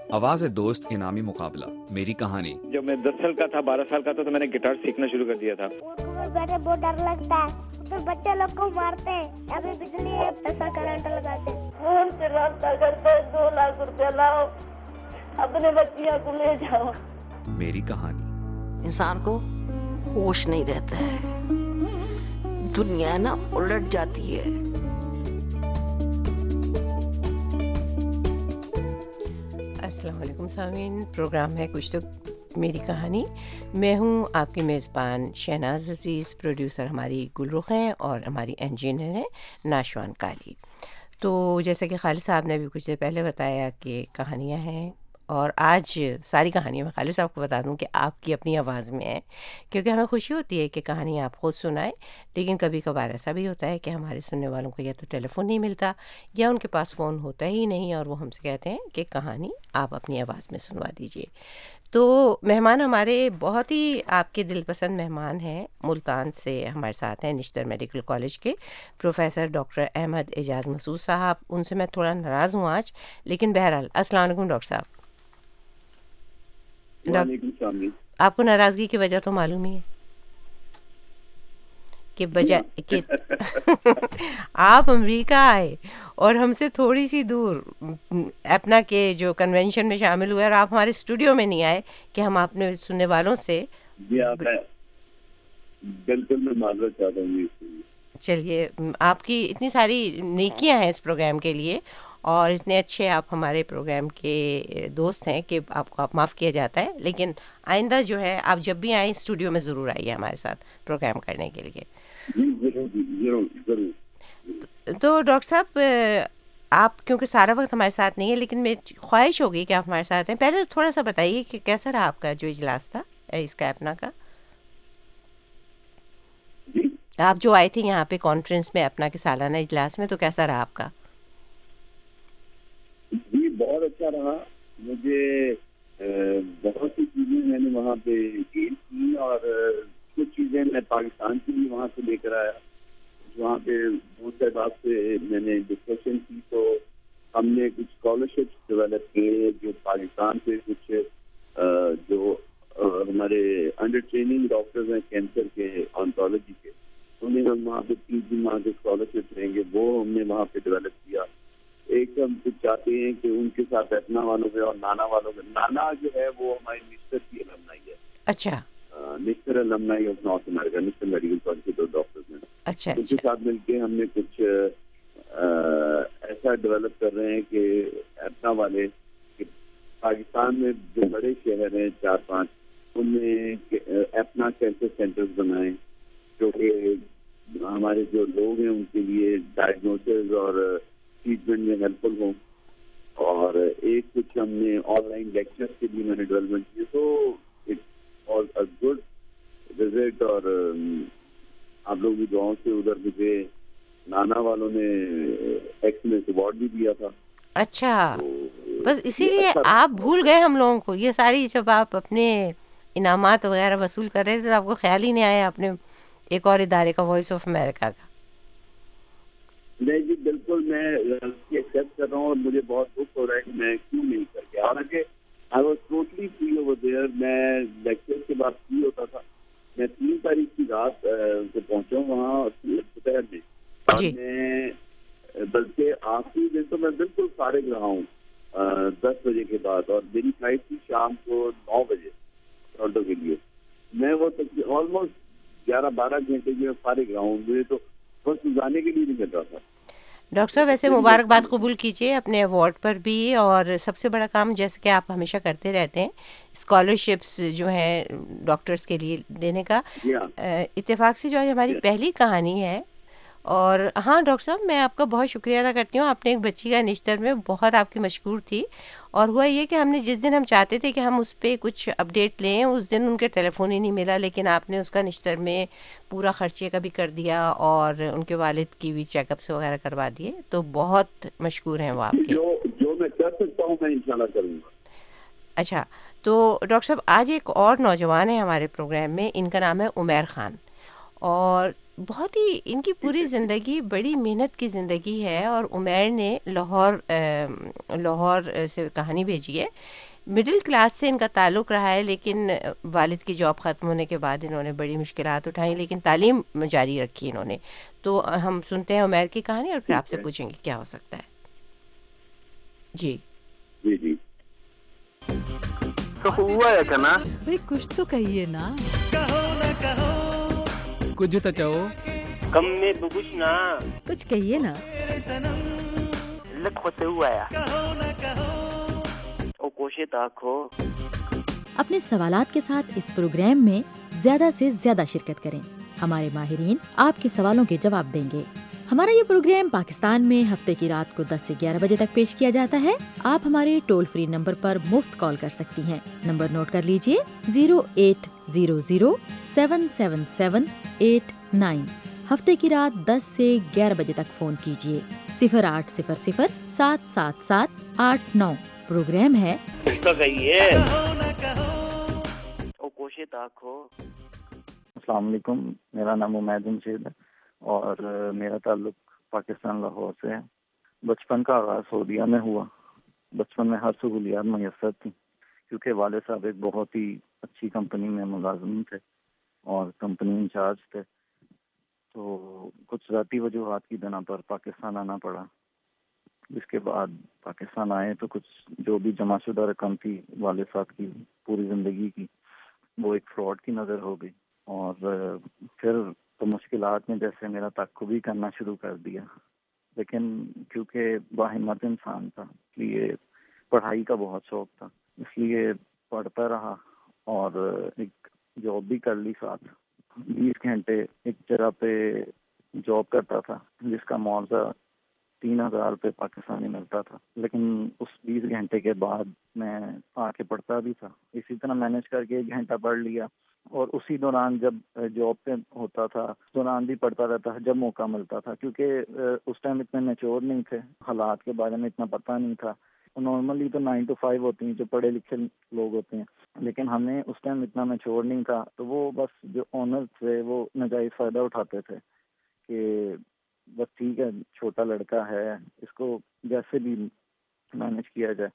آواز دوست انعامی مقابلہ میری کہانی. جب میں 10 سال کا تھا 12 سال کا تھا تو میں نے گٹار سیکھنا شروع کر دیا تھا. بیٹھے بہت ڈر لگتا ہے تو بچے لوگ کو مارتے ہیں, ابھی بجلی ہے ایسا کرنٹ لگاتے ہیں. فون سے رابطہ کرتے 2 لاکھ روپے لاؤ اپنے بچیاں کو لے جاؤ. میری کہانی. انسان کو ہوش نہیں رہتا ہے, دنیا نا الٹ جاتی ہے. السلام علیکم سامعین, پروگرام ہے کچھ تو میری کہانی. میں ہوں آپ کی میزبان شہناز عزیز, پروڈیوسر ہماری گلرخ ہیں اور ہماری انجینئر ہیں ناشوان کالی. تو جیسا کہ خالد صاحب نے بھی کچھ دیر پہلے بتایا کہ کہانیاں ہیں, اور آج ساری کہانیاں میں خالد صاحب کو بتا دوں کہ آپ کی اپنی آواز میں ہے, کیونکہ ہمیں خوشی ہوتی ہے کہ کہانی آپ خود سنائیں. لیکن کبھی کبھار ایسا بھی ہوتا ہے کہ ہمارے سننے والوں کو یا تو ٹیلی فون نہیں ملتا یا ان کے پاس فون ہوتا ہی نہیں, اور وہ ہم سے کہتے ہیں کہ کہانی آپ اپنی آواز میں سنوا دیجیے. تو مہمان ہمارے بہت ہی آپ کے دل پسند مہمان ہیں. ملتان سے ہمارے ساتھ ہیں نشتر میڈیکل کالج کے پروفیسر ڈاکٹر احمد اعجاز مسعود صاحب. ان سے میں تھوڑا ناراض ہوں آج, لیکن بہرحال السلام علیکم ڈاکٹر صاحب. آپ کو ناراضگی کی وجہ تو معلوم ہی ہے کہ بجائے کہ آپ امریکہ آئے اور ہم سے تھوڑی سی دور اپنا کے جو کنونشن میں شامل ہوئے, اور آپ ہمارے اسٹوڈیو میں نہیں آئے کہ ہم اپنے سننے والوں سے. بالکل میں معذرت چاہتا ہوں. چلیے, آپ کی اتنی ساری نیکیاں ہیں اس پروگرام کے لیے, اور اتنے اچھے آپ ہمارے پروگرام کے دوست ہیں کہ آپ کو معاف کیا جاتا ہے. لیکن آئندہ جو ہے آپ جب بھی آئیں اسٹوڈیو میں ضرور آئیے ہمارے ساتھ پروگرام کرنے کے لیے. تو ڈاکٹر صاحب, آپ کیونکہ سارا وقت ہمارے ساتھ نہیں ہے, لیکن میری خواہش ہوگی کہ آپ ہمارے ساتھ ہیں. پہلے تھوڑا سا بتائیے کہ کیسا رہا آپ کا جو اجلاس تھا اس کا اپنا کا, آپ جو آئے تھے یہاں پہ کانفرنس میں اپنا کے سالانہ اجلاس میں, تو کیسا رہا آپ کا؟ جی بہت اچھا رہا. مجھے بہت سی چیزیں میں نے وہاں پہ کی, اور کچھ چیزیں میں پاکستان سے بھی وہاں سے لے کر آیا. وہاں پہ دوسرے بات سے میں نے ڈسکشن کی, تو ہم نے کچھ اسکالرشپس ڈیولپ کیے جو پاکستان سے کچھ جو ہمارے انڈر ٹریننگ ڈاکٹرز ہیں کینسر کے, آنکولوجی کے, انہیں ہم وہاں پہ 3 دن وہاں کے اسکالرشپ دیں گے, وہ ہم نے وہاں پہ ڈیولپ کیا. ایک ہم کچھ چاہتے ہیں کہ ان کے ساتھ اپنا والوں کے اور نانا والوں کے, نانا جو ہے وہ ہماری نشتر کی المنائی ہے. اچھا, Nishtar alumni of North America, Nishtar medical college کے 2 ڈاکٹرز ہیں. اچھا, ان کے ساتھ مل کے ہم نے کچھ ایسا ڈیولپ کر رہے ہیں کہ اپنا والے پاکستان میں جو بڑے شہر ہیں 4-5, ان میں اپنا کینسر سینٹرز بنائیں, جو کہ ہمارے جو لوگ ہیں ان کے لیے ڈائگنوسز اور ٹریٹمنٹ میں ہیلپ فل ہوں. اور ایک کچھ ہم نے آن لائن لیکچر کے لیے میں نے ڈیولپمنٹ کیے. تو it was a good visit, اور آپ لوگ بھی گاؤں سے ادھر مجھے نانا والوں نے ایکسلنس ایوارڈ بھی دیا تھا. اچھا, بس اسی لیے آپ بھول گئے ہم لوگوں کو. یہ ساری جب آپ اپنے انعامات وغیرہ وصول کر رہے تھے تو آپ کو خیال ہی نہیں آیا اپنے ایک اور ادارے کا, وائس آف امریکہ کا. نہیں جی بالکل, میں ایکسیپٹ کر رہا ہوں, اور مجھے بہت دکھ ہو رہا ہے کہ میں کیوں نہیں کر کے. حالانکہ I was totally free over there. میں لیکچر کے بعد فری ہوتا تھا. میں 3 تاریخ کی رات سے پہنچا ہوں وہاں دوپہر میں, اور میں بلکہ آخری دن تو میں بالکل فارغ رہا ہوں 10 بجے کے بعد, اور میری فلائٹ تھی شام کو 9 بجے ٹورنٹو کے لیے. میں وہ آلموسٹ 11-12 گھنٹے جو فارغ رہا ہوں. مجھے تو بس جانے کے لیے نہیں مل رہا تھا. ڈاکٹر صاحب ویسے مبارکباد قبول کیجیے اپنے ایوارڈ پر بھی, اور سب سے بڑا کام جیسے کہ آپ ہمیشہ کرتے رہتے ہیں اسکالرشپس جو ہیں ڈاکٹرز کے لیے دینے کا. اتفاق سے جو ہماری پہلی کہانی ہے. اور ہاں ڈاکٹر صاحب, میں آپ کا بہت شکریہ ادا کرتی ہوں. آپ نے ایک بچی کا نشتر میں بہت آپ کی مشکور تھی, اور ہوا یہ کہ ہم نے جس دن ہم چاہتے تھے کہ ہم اس پہ کچھ اپڈیٹ لیں, اس دن ان کے ٹیلی فون ہی نہیں ملا, لیکن آپ نے اس کا نشتر میں پورا خرچے کا بھی کر دیا, اور ان کے والد کی بھی چیک اپس وغیرہ کروا دیے. تو بہت مشکور ہیں وہ آپ کے. جو میں کر سکتا ہوں میں انشاءاللہ کروں گا. اچھا, تو ڈاکٹر صاحب آج ایک اور نوجوان ہے ہمارے پروگرام میں, ان کا نام ہے عمیر خان. اور بہت ہی ان کی پوری زندگی بڑی محنت کی زندگی ہے. اور عمیر نے لاہور سے کہانی بھیجی ہے. مڈل کلاس سے ان کا تعلق رہا ہے، لیکن والد کی جاب ختم ہونے کے بعد انہوں نے بڑی مشکلات اٹھائیں، لیکن تعلیم جاری رکھی انہوں نے. تو ہم سنتے ہیں عمیر کی کہانی اور پھر آپ سے پوچھیں گے کیا ہو سکتا ہے. جی جی جی. تو ہوا ہے کنا بھئی کچھ تو کہیے نا. کچھ تو چاہو کم میں بگوش نا کچھ کہیے نا. لکھ سے ہوا ہے او کوشش آکھو. اپنے سوالات کے ساتھ اس پروگرام میں زیادہ سے زیادہ شرکت کریں. ہمارے ماہرین آپ کے سوالوں کے جواب دیں گے. ہمارا یہ پروگرام پاکستان میں ہفتے کی رات کو 10 سے 11 بجے تک پیش کیا جاتا ہے. آپ ہمارے ٹول فری نمبر پر مفت کال کر سکتی ہیں. نمبر نوٹ کر لیجئے 0800-777-889. ہفتے کی رات 10 سے 11 بجے تک فون کیجئے. 0800-777-889. پروگرام ہے تو کہیے او کوشش آکھو. السلام علیکم. میرا نام عمید جمشید ہے اور میرا تعلق پاکستان لاہور سے ہے. بچپن کا آغاز سعودیہ میں ہوا. بچپن میں ہر سہولیات میسر تھیں کیونکہ والد صاحب ایک بہت ہی اچھی کمپنی میں ملازم تھے اور کمپنی انچارج تھے. تو کچھ ذاتی وجوہات کی بنا پر پاکستان آنا پڑا. جس کے بعد پاکستان آئے تو کچھ جو بھی جمع شدہ رقم تھی والد صاحب کی پوری زندگی کی، وہ ایک فراڈ کی نظر ہو گئی. اور پھر تو مشکلات میں جیسے میرا تعقب ہی کرنا شروع کر دیا. لیکن کیونکہ باہمت انسان تھا اس لیے پڑھائی کا بہت شوق تھا، اس لیے پڑھتا رہا اور ایک جاب بھی کر لی ساتھ. 20 گھنٹے ایک جگہ پہ جاب کرتا تھا جس کا معاوضہ 3,000 روپے پاکستانی ملتا تھا. لیکن اس 20 گھنٹے کے بعد میں آ کے پڑھتا بھی تھا. اسی طرح مینج کر کے 1 گھنٹہ پڑھ لیا اور اسی دوران جب جاب پہ ہوتا تھا اس دوران بھی پڑھتا رہتا جب موقع ملتا تھا. کیونکہ اس ٹائم اتنے میچور نہیں تھے، حالات کے بارے میں اتنا پتہ نہیں تھا. نارملی تو 9 to 5 ہوتی ہیں جو پڑھے لکھے لوگ ہوتے ہیں، لیکن ہمیں اس ٹائم اتنا میچور نہیں تھا. تو وہ بس جو آنر تھے وہ ناجائز فائدہ اٹھاتے تھے کہ بس ٹھیک ہے چھوٹا لڑکا ہے اس کو جیسے بھی مینج کیا جائے.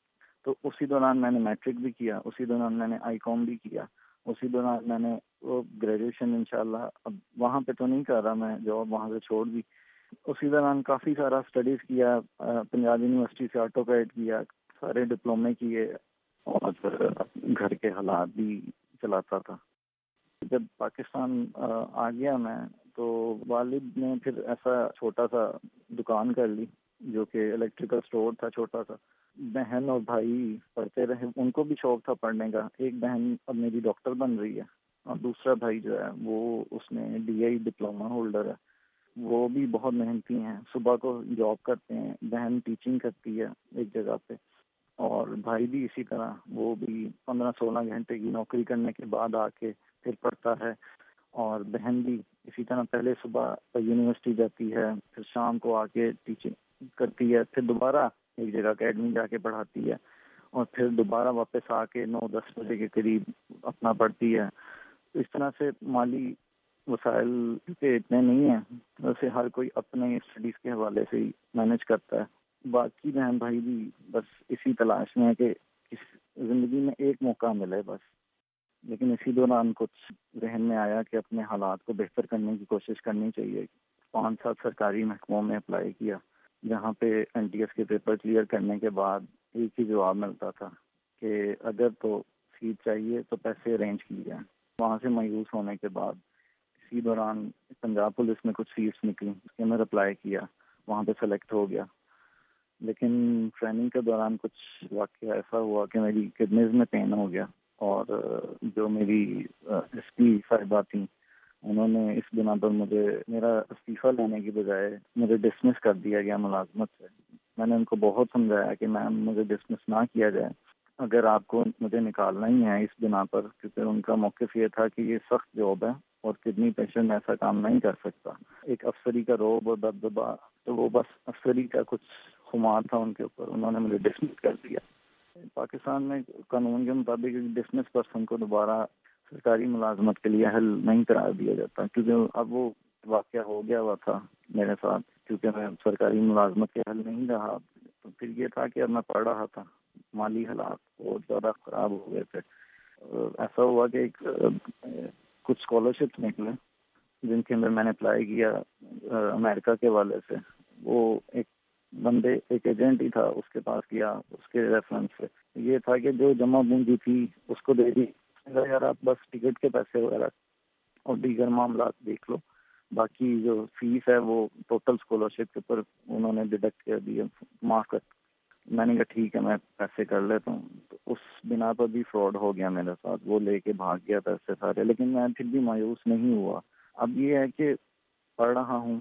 تو اسی دوران میں نے میٹرک بھی کیا، اسی دوران میں نے آئی کام بھی کیا، اسی دوران میں نے وہ گریجویشن انشاءاللہ اب وہاں پہ تو نہیں کر رہا میں جاب، وہاں سے چھوڑ دی. اسی دوران کافی سارا اسٹڈیز کیا، پنجاب یونیورسٹی سے آٹو کیڈ کیا، سارے ڈپلومے کیے اور گھر کے حالات بھی چلاتا تھا. جب پاکستان آ گیا میں تو والد نے پھر ایسا چھوٹا سا دکان کر لی جو کہ الیکٹریکل سٹور تھا چھوٹا سا. بہن اور بھائی پڑھتے رہے، ان کو بھی شوق تھا پڑھنے کا. ایک بہن اب میری ڈاکٹر بن رہی ہے اور دوسرا بھائی جو ہے وہ اس نے DI ڈپلوما ہولڈر ہے. وہ بھی بہت محنتی ہیں، صبح کو جاب کرتے ہیں، بہن ٹیچنگ کرتی ہے ایک جگہ پہ اور بھائی بھی اسی طرح وہ بھی 15-16 گھنٹے کی نوکری کرنے کے بعد آ کے پھر پڑھتا ہے. اور بہن بھی اسی طرح پہلے صبح یونیورسٹی جاتی ہے، پھر شام کو آ کے ٹیچنگ کرتی ہے، پھر دوبارہ ایک جگہ اکیڈمی جا کے پڑھاتی ہے اور پھر دوبارہ واپس آ کے 9-10 بجے کے قریب اپنا پڑھتی ہے. اس طرح سے مالی وسائل کے اتنے نہیں ہیں، ویسے ہر کوئی اپنے اسٹڈیز کے حوالے سے ہی مینج کرتا ہے. باقی بہن بھائی بھی بس اسی تلاش میں ہے کہ زندگی میں ایک موقع ملے بس. لیکن اسی دوران کچھ ذہن میں آیا کہ اپنے حالات کو بہتر کرنے کی کوشش کرنی چاہیے. 5-7 سرکاری محکموں میں اپلائی کیا جہاں پہ NTS کے پیپر کلیئر کرنے کے بعد ایک ہی جواب ملتا تھا کہ اگر تو سیٹ چاہیے تو پیسے ارینج کی جائیں. وہاں سے مایوس ہونے کے بعد اسی دوران پنجاب پولیس میں کچھ سیٹس نکلی، اس کے اندر اپلائی کیا، وہاں پہ سلیکٹ ہو گیا. لیکن ٹریننگ کے دوران کچھ واقعہ ایسا ہوا کہ میری کڈنیز میں پین ہو گیا اور جو میری SP صاحبہ تھیں انہوں نے اس بنا پر مجھے میرا استعفیٰ لینے کی بجائے مجھے ڈسمس کر دیا گیا ملازمت سے. میں نے ان کو بہت سمجھایا کہ میم مجھے ڈسمس نہ کیا جائے، اگر آپ کو مجھے نکالنا ہی ہے اس بنا پر، کیونکہ ان کا موقف یہ تھا کہ یہ سخت جاب ہے اور کڈنی پیشنٹ ایسا کام نہیں کر سکتا. ایک افسری کا روب اور دبدبا، تو وہ بس افسری کا کچھ خمار تھا ان کے اوپر، انہوں نے مجھے ڈسمس کر دیا. پاکستان میں قانون کے مطابق ڈسمس پرسن کو دوبارہ سرکاری ملازمت کے لیے حل نہیں قرار دیا جاتا، کیونکہ اب وہ واقعہ ہو گیا ہوا تھا میرے ساتھ، کیونکہ میں سرکاری ملازمت کے حل نہیں رہا. تو پھر یہ تھا کہ اب میں پڑھ رہا تھا، مالی حالات بہت زیادہ خراب ہو گئے تھے. ایسا ہوا کہ کچھ اسکالرشپس نکلے جن کے اندر میں نے اپلائی کیا امریکہ کے والے سے. وہ ایک ایجنٹ ہی تھا، اس کے پاس کیا، اس کے ریفرنس سے. یہ تھا کہ جو جمع پونجی تھی اس کو دے دی. یار آپ بس ٹکٹ کے پیسے وغیرہ اور دیگر معاملات دیکھ لو، باقی جو فیس ہے وہ ٹوٹل اسکالرشپ کے اوپر انہوں نے ڈیڈکٹ کر دیا، معاف کر. میں نے کہا ٹھیک ہے، میں پیسے کر لیتا ہوں. تو اس بنا پر بھی فراڈ ہو گیا میرے ساتھ، وہ لے کے بھاگ گیا پیسے سارے. لیکن میں پھر بھی مایوس نہیں ہوا. اب یہ ہے کہ پڑھ رہا ہوں،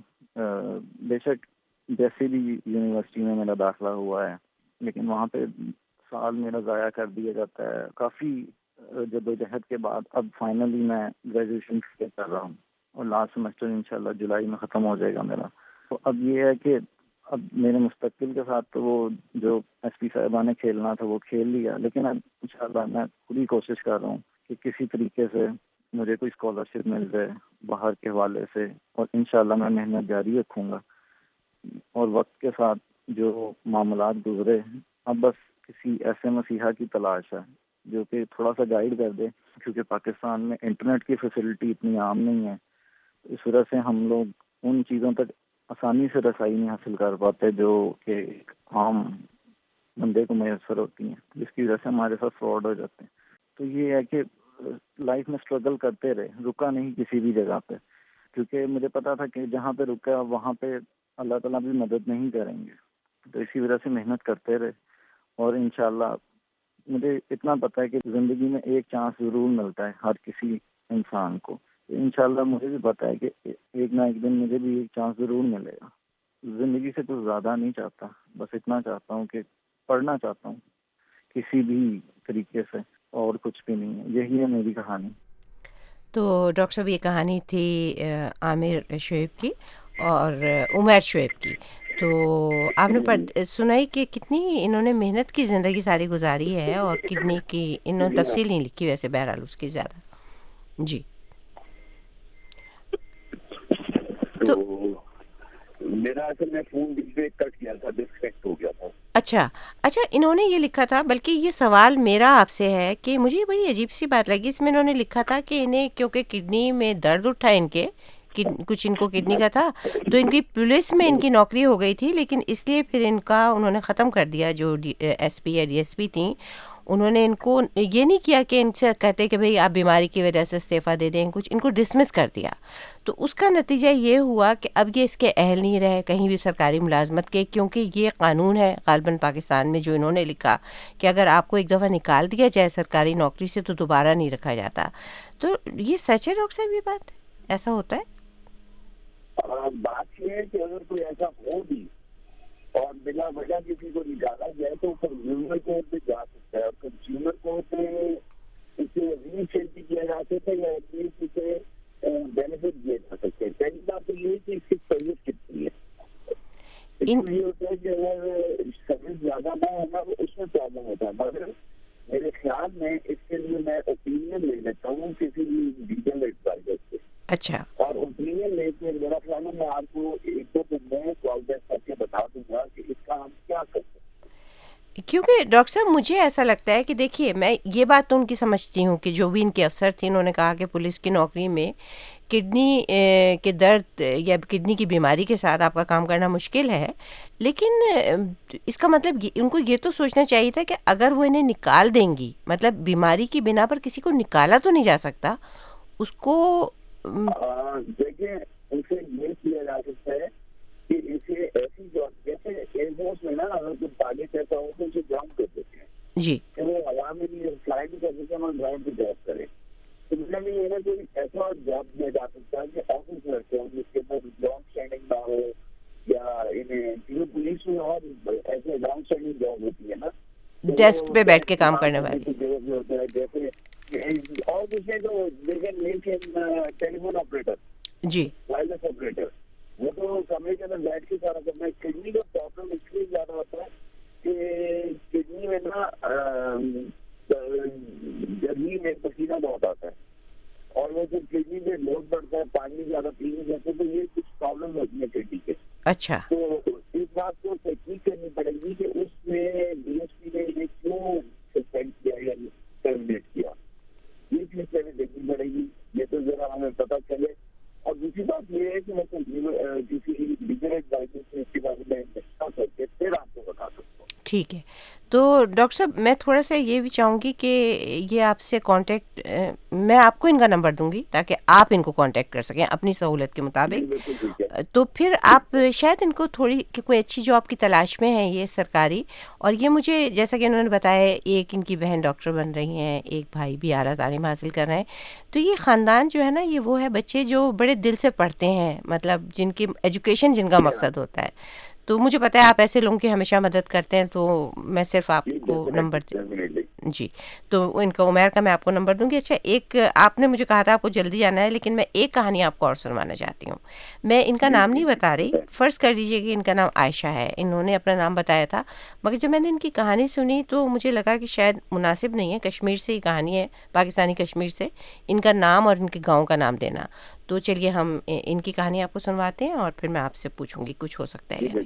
بے شک جیسے بھی یونیورسٹی میں میرا داخلہ ہوا ہے، لیکن وہاں پہ سال میرا ضائع کر دیا جاتا ہے. کافی جدوجہد کے بعد اب فائنلی میں گریجویشن کر رہا ہوں، اور لاسٹ سیمسٹر انشاءاللہ جولائی میں ختم ہو جائے گا میرا. تو اب یہ ہے کہ اب میرے مستقبل کے ساتھ تو وہ جو ایس پی صاحبہ نے کھیلنا تھا وہ کھیل لیا، لیکن اب انشاءاللہ میں خود ہی کوشش کر رہا ہوں کہ کسی طریقے سے مجھے کوئی اسکالرشپ مل جائے باہر کے حوالے سے، اور انشاءاللہ میں محنت جاری رکھوں گا. اور وقت کے ساتھ جو معاملات گزرے، اب بس کسی ایسے مسیحا کی تلاش ہے جو کہ تھوڑا سا گائیڈ کر دے، کیونکہ پاکستان میں انٹرنیٹ کی فیسلٹی اتنی عام نہیں ہے. اس وجہ سے ہم لوگ ان چیزوں تک آسانی سے رسائی نہیں حاصل کر پاتے جو کہ ایک عام بندے کو میسر ہوتی ہیں، جس کی وجہ سے ہمارے ساتھ فراڈ ہو جاتے ہیں. تو یہ ہے کہ لائف میں اسٹرگل کرتے رہے، رکا نہیں کسی بھی جگہ پہ، کیونکہ مجھے پتا تھا کہ جہاں پہ رکا وہاں پہ اللہ تعالیٰ بھی مدد نہیں کریں گے. تو اسی وجہ سے محنت کرتے رہے، اور انشاءاللہ مجھے اتنا پتہ ہے کہ زندگی میں ایک چانس ضرور ملتا ہے ہر کسی انسان کو. انشاءاللہ مجھے بھی پتہ ہے کہ ایک نہ ایک دن مجھے بھی ایک چانس ضرور ملے گا. زندگی سے کچھ زیادہ نہیں چاہتا، بس اتنا چاہتا ہوں کہ پڑھنا چاہتا ہوں کسی بھی طریقے سے، اور کچھ بھی نہیں ہے. یہی ہے میری کہانی. تو ڈاکٹر صاحب یہ کہانی تھی عامر شعیب کی اور عمیر شعیب کی. تو آپ نے سنائی کہ کتنی انہوں نے محنت کی زندگی ساری گزاری ہے، اور کڈنی کی انہوں نے تفصیل نہیں لکھی ویسے بہرحال اس کی زیادہ. جی تو میرا اصل میں فون کٹ کیا تھا، ڈسکنیکٹ ہو گیا تھا. اچھا، انہوں نے یہ لکھا تھا، بلکہ یہ سوال میرا آپ سے ہے کہ مجھے بڑی عجیب سی بات لگی اس میں. انہوں نے لکھا تھا کہ انہیں کیونکہ کڈنی میں درد اٹھا ان کے کچھ ان کو کڈنی کا تھا، تو ان کی پولیس میں ان کی نوکری ہو گئی تھی، لیکن اس لیے پھر ان کا انہوں نے ختم کر دیا. جو ایس پی یا ڈی ایس پی تھیں انہوں نے ان کو یہ نہیں کیا کہ ان سے کہتے کہ بھئی آپ بیماری کی وجہ سے استعفیٰ دے دیں، کچھ ان کو ڈسمس کر دیا. تو اس کا نتیجہ یہ ہوا کہ اب یہ اس کے اہل نہیں رہے کہیں بھی سرکاری ملازمت کے، کیونکہ یہ قانون ہے غالباً پاکستان میں جو انہوں نے لکھا کہ اگر آپ کو ایک دفعہ نکال دیا جائے سرکاری نوکری سے تو دوبارہ نہیں رکھا جاتا. تو یہ سچ ہے ڈاکٹر صاحب، یہ بات ایسا ہوتا ہے؟ بات یہ ہے کہ اگر کوئی ایسا ہو بھی اور بلا وجہ کسی کو نکالا جائے تو کنزیومر کورٹ پہ جا سکتا ہے، اور کنزیومر کورٹ پہ اسے ری سیلٹی کیا جا سکتا ہے یا ایٹ لیسٹ اسے بینیفٹ دیے جا سکتے ہیں. پہلی بات تو یہ ہے کہ اس کی سروس کتنی ہے. اس میں یہ ہوتا ہے کہ اگر سروس زیادہ نہ ہونا اس میں پرابلم ہوتا ہے. مگر میرے خیال میں اس کے لیے میں اوپینین لے لیتا ہوں کسی بھی لیگل ایڈوائزر سے. اچھا. اور اوپینین لے کے میرا خیال ہے میں آپ کو ایک دو دن میں کال بیک کر کے بتا دوں گا کہ اس کا ہم کیا کر سکتے ہیں. کیونکہ ڈاکٹر صاحب مجھے ایسا لگتا ہے کہ دیکھیے میں یہ بات تو ان کی سمجھتی ہوں کہ جو بھی ان کے افسر تھے انہوں نے کہا کہ پولیس کی نوکری میں کڈنی کے درد یا کڈنی کی بیماری کے ساتھ آپ کا کام کرنا مشکل ہے، لیکن اس کا مطلب ان کو یہ تو سوچنا چاہیے تھا کہ اگر وہ انہیں نکال دیں گی، مطلب بیماری کی بنا پر کسی کو نکالا تو نہیں جا سکتا، اس کو دیکھیں اسے یہ کیا جا سکتا ہے کہ اسے ایسی جاب جیسے ایئر فورس میں نا اگر کوئی ٹارگیٹ ایسا ہو تو اسے جمپ کر دیتے ہیں جی کہ وہ ہوا میں بھی فلائی بھی کر دیتے ہیں اور گراؤنڈ پہ جاب کرے. تو مطلب یہ ہے کوئی ایسا جاب دیا جا سکتا ہے کہ آفس رکھتے ہوں جس کے اندر لانگ اسٹینڈنگ نہ ہو، یا انہیں کیونکہ پولیس میں اور ایسے لانگ اسٹینڈنگ جاب ہوتی ہے نا، ڈیسک پہ بیٹھ کے کام کرنے والی. جیسے اور دوسرے جو ٹیلی فون آپریٹر جی وائرلیس آپریٹر، وہ تو کمرے کے اندر بیٹھ کے سارا کرنا ہے. کڈنی کا پرابلم اس لیے زیادہ ہوتا ہے کہ کڈنی میں نا گرمی میں پسینہ بہت آتا ہے، اور وہ جو کڈنی میں لوڈ بڑھتا ہے, پانی زیادہ پی نہیں جاتے, تو یہ کچھ پرابلم ہوتی ہے کڈنی کے. اچھا, تو اس بات کو تحقیق کرنی پڑے گی کہ اس میں بی ایس پی نے یہ کیوں سسپینڈ کیا یا ٹرمینیٹ کیا, یہ چیز پہلے دیکھنی پڑے گی. یہ تو ذرا ہمیں پتہ چلے. اور دوسری بات یہ ہے کہ میں کسی لیگل ایڈوائزر سے اس کے بارے میں ڈسکس کر کے پھر آپ کو بتا سکتا ہوں. ٹھیک ہے. تو ڈاکٹر صاحب میں تھوڑا سا یہ بھی چاہوں گی کہ یہ آپ سے کانٹیکٹ, میں آپ کو ان کا نمبر دوں گی تاکہ آپ ان کو کانٹیکٹ کر سکیں اپنی سہولت کے مطابق. تو پھر آپ شاید ان کو تھوڑی کہ کوئی اچھی جاب کی تلاش میں ہیں یہ سرکاری, اور یہ مجھے جیسا کہ انہوں نے بتایا ایک ان کی بہن ڈاکٹر بن رہی ہیں, ایک بھائی بھی اعلیٰ تعلیم حاصل کر رہے ہیں. تو یہ خاندان جو ہے نا, یہ وہ ہے بچے جو بڑے دل سے پڑھتے ہیں, مطلب جن کی ایجوکیشن جن کا مقصد ہوتا ہے. تو مجھے پتہ ہے آپ ایسے لوگوں کی ہمیشہ مدد کرتے ہیں, تو میں صرف آپ کو نمبر جی, تو ان کا عمیر کا میں آپ کو نمبر دوں گی. اچھا, ایک آپ نے مجھے کہا تھا آپ کو جلدی جانا ہے, لیکن میں ایک کہانی آپ کو اور سنوانا چاہتی ہوں. میں ان کا نام نہیں بتا رہی, فرض کر لیجیے کہ ان کا نام عائشہ ہے, انہوں نے اپنا نام بتایا تھا, مگر جب میں نے ان کی کہانی سنی تو مجھے لگا کہ شاید مناسب نہیں ہے, کشمیر سے ہی کہانی ہے, پاکستانی کشمیر سے, ان کا نام اور ان کے گاؤں کا نام دینا. تو چلیے ہم ان کی کہانی آپ کو سنواتے ہیں اور پھر میں آپ سے پوچھوں گی کچھ ہو سکتا ہے.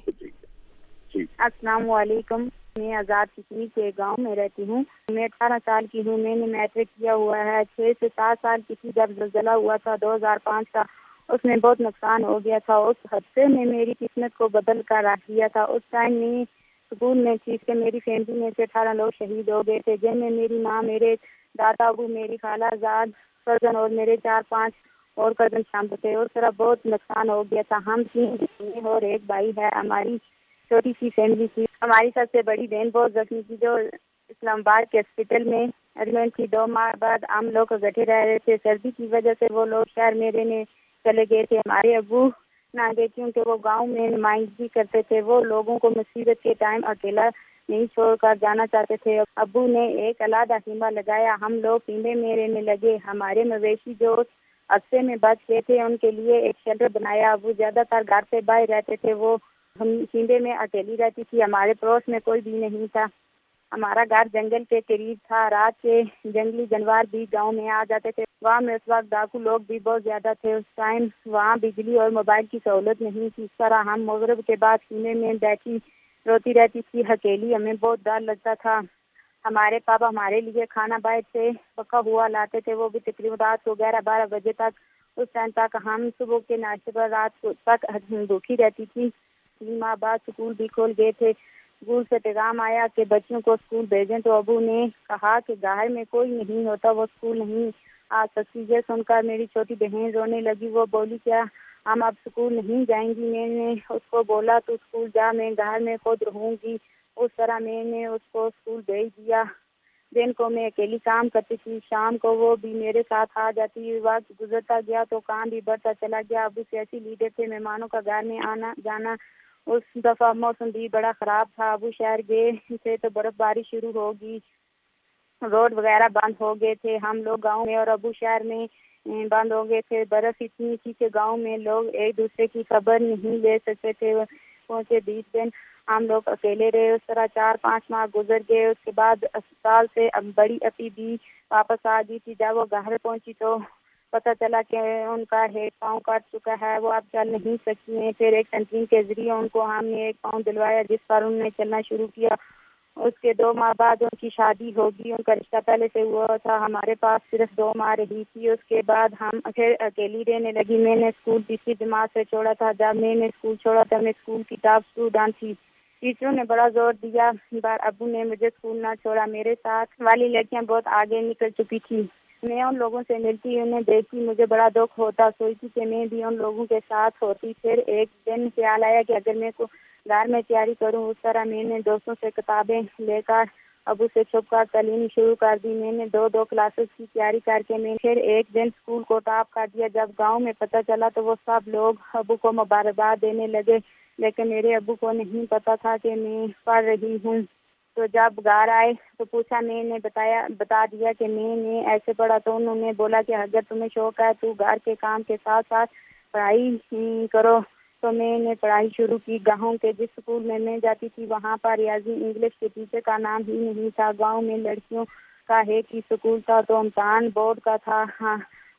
السلام علیکم. میں آزاد کشمیر کے گاؤں میں رہتی ہوں. میں 18 سال کی ہوں. میں نے میٹرک کیا ہوا ہے. 6 سے 7 سال کی تھی جب زلزلہ ہوا تھا 2005 کا, اس میں بہت نقصان ہو گیا تھا. اس حادثے نے میری قسمت کو بدل کر رکھ دیا تھا. اس ٹائم میں سکول میں تھی کہ میری فیملی میں سے 18 لوگ شہید ہو گئے تھے, جن میں میری ماں, میرے دادا ابو, میری خالہ زاد, کزن اور میرے 4-5 اور کزن شامل تھے. اس طرح بہت نقصان ہو گیا تھا. ہم 3 بہنیں اور ایک بھائی ہے. ہماری چھوٹی سی فیملی تھی. ہماری سب سے بڑی بہن بہت زخمی تھی جو اسلام آباد کے ہاسپٹل میں ایڈمٹ تھی. 2 ماہ بعد ہم لوگ اکٹھے رہ رہے تھے. سردی کی وجہ سے وہ لوگ شہر میں رہنے چلے گئے تھے. ہمارے ابو نہ گئے کیونکہ وہ گاؤں میں نمائندگی کرتے تھے. وہ لوگوں کو مصیبت کے ٹائم اکیلا نہیں چھوڑ کر جانا چاہتے تھے. ابو نے ایک علیحدہ خیمہ لگایا. ہم لوگ خیمے میں رہنے لگے. ہمارے مویشی جو حادثے میں بچ گئے تھے ان کے لیے ایک شیلٹر بنایا. ابو زیادہ تر گھر سے باہر رہتے تھے. وہ ہم خیمے میں اکیلی رہتی تھی. ہمارے پڑوس میں کوئی بھی نہیں تھا. ہمارا گھر جنگل کے قریب تھا. رات کے جنگلی جانور بھی گاؤں میں آ جاتے تھے. وہاں میں اس وقت ڈاکو لوگ بھی بہت زیادہ تھے. اس ٹائم وہاں بجلی اور موبائل کی سہولت نہیں تھی. اس طرح ہم مغرب کے بعد خیمے میں بیٹھی روتی رہتی تھی اکیلی. ہمیں بہت ڈر لگتا تھا. ہمارے پاپا ہمارے لیے کھانا باہر سے پکا ہوا لاتے تھے. وہ بھی تقریباً رات کو 11-12 بجے تک. اس ٹائم تک ہم صبح کے ناشتے پر رات کو تک بھوکی رہتی تھی. 3 ماہ بعد سکول بھی کھول گئے تھے. سکول سے پیغام آیا کہ بچوں کو سکول بھیجیں تو ابو نے کہا کہ گھر میں کوئی نہیں ہوتا, وہ سکول نہیں آ سکتی. یہ سن کر میری چھوٹی بہن رونے لگی. وہ بولی کیا ہم اب سکول نہیں جائیں گی؟ میں نے اس کو بولا تو سکول جا, میں گھر میں خود رہوں گی. اس طرح میں نے اس کو سکول بھیج دیا. دن کو میں اکیلی کام کرتی تھی, شام کو وہ بھی میرے ساتھ آ جاتی. وقت گزرتا گیا تو کام بھی بڑھتا چلا گیا. ابو سیاسی لیڈر تھے. مہمانوں کا گھر میں آنا جانا. اس دفعہ موسم بھی بڑا خراب تھا. ابو شہر گئے تھے تو برف باری شروع ہوگی. روڈ وغیرہ بند ہو گئے تھے. ہم لوگ گاؤں میں اور ابو شہر میں بند ہو گئے تھے. برف اتنی تھی کہ گاؤں میں لوگ ایک دوسرے کی خبر نہیں لے سکتے تھے. پہنچے 20 دن ہم لوگ اکیلے رہے. اس طرح 4-5 ماہ گزر گئے. اس کے بعد اسپتال سے بڑی اپی بھی واپس آ گئی تھی. جب وہ گھر پہنچی تو پتہ چلا کہ ان کا ایک پاؤں کٹ چکا ہے. وہ اب چل نہیں سکتی ہیں. پھر ایک تنظیم کے ذریعے ان کو ہم نے ایک پاؤں دلوایا جس پر انہوں نے چلنا شروع کیا. اس کے 2 ماہ بعد ان کی شادی ہوگی. ان کا رشتہ پہلے سے ہوا تھا. ہمارے پاس صرف 2 ماہ رہی تھی. اس کے بعد ہم پھر اکیلی رہنے لگی. میں نے اسکول 20 جماعت سے چھوڑا تھا. جب میں نے اسکول چھوڑا تھا میں اسکول کی ٹاپ اسٹوڈنٹ تھی. ٹیچروں نے بڑا زور دیا پر ابو نے مجھے اسکول نہ چھوڑا. میرے ساتھ والی لڑکیاں بہت آگے نکل چکی تھی. میں ان لوگوں سے ملتی انہیں دیکھتی مجھے بڑا دکھ ہوتا. سوچتی کہ میں بھی ان لوگوں کے ساتھ ہوتی. پھر ایک دن خیال آیا کہ اگر میں کو گھر میں تیاری کروں. اس طرح میں نے دوستوں سے کتابیں لے کر ابو سے چھپ کر تعلیم شروع کر دی. میں نے 2 کلاسز کی تیاری کر کے میں پھر ایک دن اسکول کو ٹاپ کر دیا. جب گاؤں میں پتہ چلا تو وہ سب لوگ ابو کو مبارکباد دینے لگے. لیکن میرے ابو کو نہیں پتا تھا کہ میں پڑھ رہی ہوں. تو جب گھر آئے تو پوچھا. میں نے بتا دیا کہ میں نے ایسے پڑھا. تو انہوں نے بولا کہ اگر تمہیں شوق ہے تو گھر کے کام کے ساتھ ساتھ پڑھائی کرو. تو میں نے پڑھائی شروع کی. گاؤں کے جس اسکول میں جاتی تھی وہاں پر ریاضی انگلش کے ٹیچر کا نام ہی نہیں تھا. گاؤں میں لڑکیوں کا ایک ہی اسکول تھا تو امتحان بورڈ کا تھا. ہاں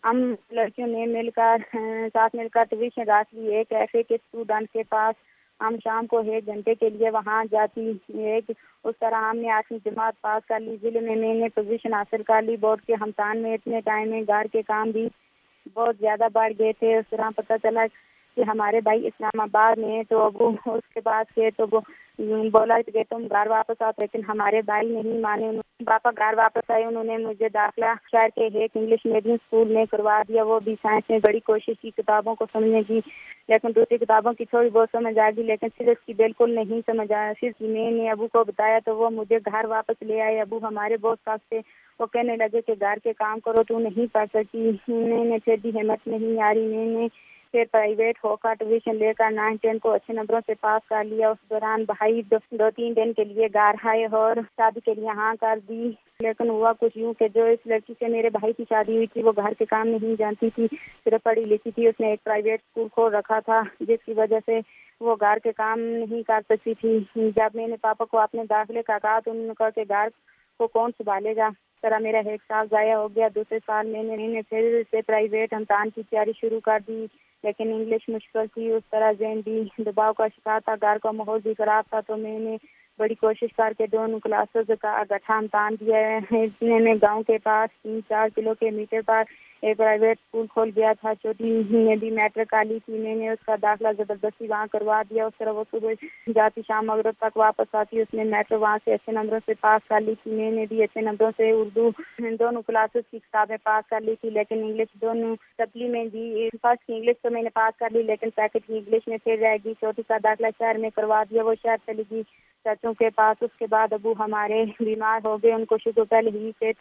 ہم لڑکیوں نے ساتھ مل کر ٹیوشن رکھ لی ایک ایسے کے اسٹوڈنٹ کے پاس. ہم شام کو 1 گھنٹے کے لیے وہاں جاتی. اس طرح ہم نے 8ویں جماعت پاس کر لی. ضلع میں نے پوزیشن حاصل کر لی. بورڈ کے امتحان میں اتنے ٹائم میں گھر کے کام بھی بہت زیادہ بڑھ گئے تھے. اس طرح پتہ چلا کہ ہمارے بھائی اسلام آباد میں تو وہ اس کے بعد سے تو وہ بولا کہ تم گھر واپس آؤ, لیکن ہمارے بھائی نہیں مانے. پاپا گھر واپس آئے. انہوں نے مجھے داخلہ شہر کے ایک انگلش میڈیم اسکول میں کروا دیا. وہ بھی سائنس میں بڑی کوشش کی کتابوں کو سمجھنے کی, لیکن دوسری کتابوں کی تھوڑی بہت سمجھ آ گئی, لیکن فزکس کی بالکل نہیں سمجھ آیا. پھر میں نے ابو کو بتایا تو وہ مجھے گھر واپس لے آئے. ابو ہمارے بہت سخت تھے. وہ کہنے لگے کہ گھر کے کام کرو, تو نہیں پڑھ سکتی. میں نے پھر بھی ہمت نہیں آ رہی. میں نے پھر پرائیویٹ ہو کر ٹیوشن لے کر 9 10 کو اچھے نمبروں سے پاس کر لیا. اس دوران بھائی 2-3 دن کے لیے گھر آئے اور شادی کے لیے ہاں کر دی. لیکن ہوا کچھ یوں کہ جو اس لڑکی سے میرے بھائی کی شادی ہوئی تھی وہ گھر کے کام نہیں جانتی تھی, صرف پڑھی لکھی تھی. اس نے ایک پرائیویٹ اسکول کھول رکھا تھا جس کی وجہ سے وہ گھر کے کام نہیں کر سکتی تھی. جب میں نے پاپا کو اپنے داخلے کا کہا تو انہوں نے کہا کہ گھر کو کون سنبھالے گا. اس طرح میرا 1 سال ضائع ہو گیا. دوسرے سال میں نے پھر سے پرائیویٹ امتحان کی تیاری شروع کر دی, لیکن انگلش مشکل تھی. اس طرح ذہن بھی دباؤ کا شکار تھا. گھر کا ماحول بھی خراب تھا. تو میں نے بڑی کوشش کر کے 2 کلاسز کا گٹھا امتحان دیا ہے. میں گاؤں کے پاس 3-4 کلومیٹر پر ایک پرائیویٹ اسکول کھول گیا تھا. چھوٹی نے بھی میٹرک کا لی تھی. میں نے اس کا داخلہ زبردستی وہاں کروا دیا. اس طرح وہ صبح جاتی شام مغرب تک واپس آتی. اس نے میٹرک وہاں سے اچھے نمبروں سے پاس کر لی تھی. میں نے بھی اچھے نمبروں سے اردو 2 کلاسز کی کتابیں پاس کر لی تھی, لیکن انگلش 2 سپلی میں بھی. فرسٹ کی انگلش تو میں نے پاس کر لی, لیکن سیکنڈ کی انگلش میں پھر رہ گئی. چھوٹی کا داخلہ شہر میں کروا دیا. وہ شہر چلی گئی چچوں کے پاس. اس کے بعد ابو ہمارے بیمار ہو گئے. ان کو شروع پہلے ہی سے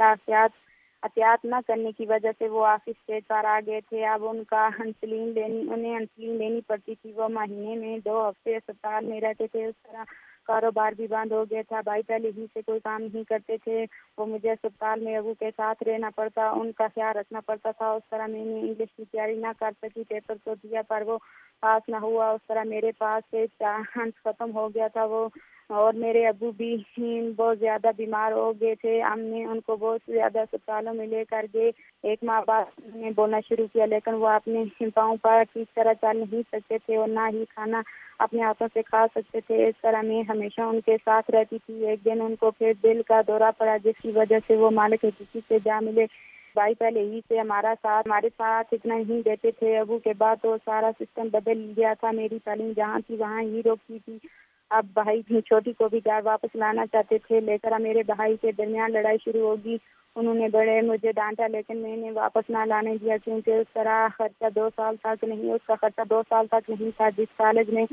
احتیاط نہ کرنے کی وجہ سے وہ آفس اسٹیج پر آ گئے تھے. اب انہیں انسولین لینی پڑتی تھی. وہ مہینے میں 2 ہفتے اسپتال میں رہتے تھے. اس طرح کاروبار بھی بند ہو گیا تھا. بھائی پہلے ہی سے کوئی کام نہیں کرتے تھے. وہ مجھے اسپتال میں ابو کے ساتھ رہنا پڑتا, ان کا خیال رکھنا پڑتا تھا. اس طرح میں نے انگلش کی تیاری نہ کر سکی. پیپر تو دیا پر وہ پاس نہ ہوا. اس طرح میرے پاس سے چانس ختم ہو گیا تھا. وہ اور میرے ابو بھی بہت زیادہ بیمار ہو گئے تھے. ہم نے ان کو بہت زیادہ اسپتالوں میں لے کر گئے. 1 ماہ بعد نے بولنا شروع کیا, لیکن وہ اپنے پاؤں پر ٹھیک طرح چل نہیں سکتے تھے اور نہ ہی کھانا اپنے ہاتھوں سے کھا سکتے تھے. اس طرح میں ہمیشہ ان کے ساتھ رہتی تھی. ایک دن ان کو پھر دل کا دورہ پڑا, جس کی وجہ سے وہ مالک حقیقی سے جا ملے. بھائی پہلے ہی سے ہمارے ساتھ اتنا ہی دیتے تھے. ابو کے بعد تو سارا سسٹم بدل گیا تھا. میری تعلیم جہاں تھی وہاں ہی روکتی تھی. اب بھائی چھوٹی کو بھی گھر واپس لانا چاہتے تھے. لے کر میرے بھائی کے درمیان لڑائی شروع ہوگی. انہوں نے بڑے مجھے ڈانٹا, لیکن میں نے واپس نہ لانے دیا, کیونکہ اس طرح خرچہ 2 سال تک نہیں. اس کا خرچہ 2 سال تک نہیں تھا. جس کالج میں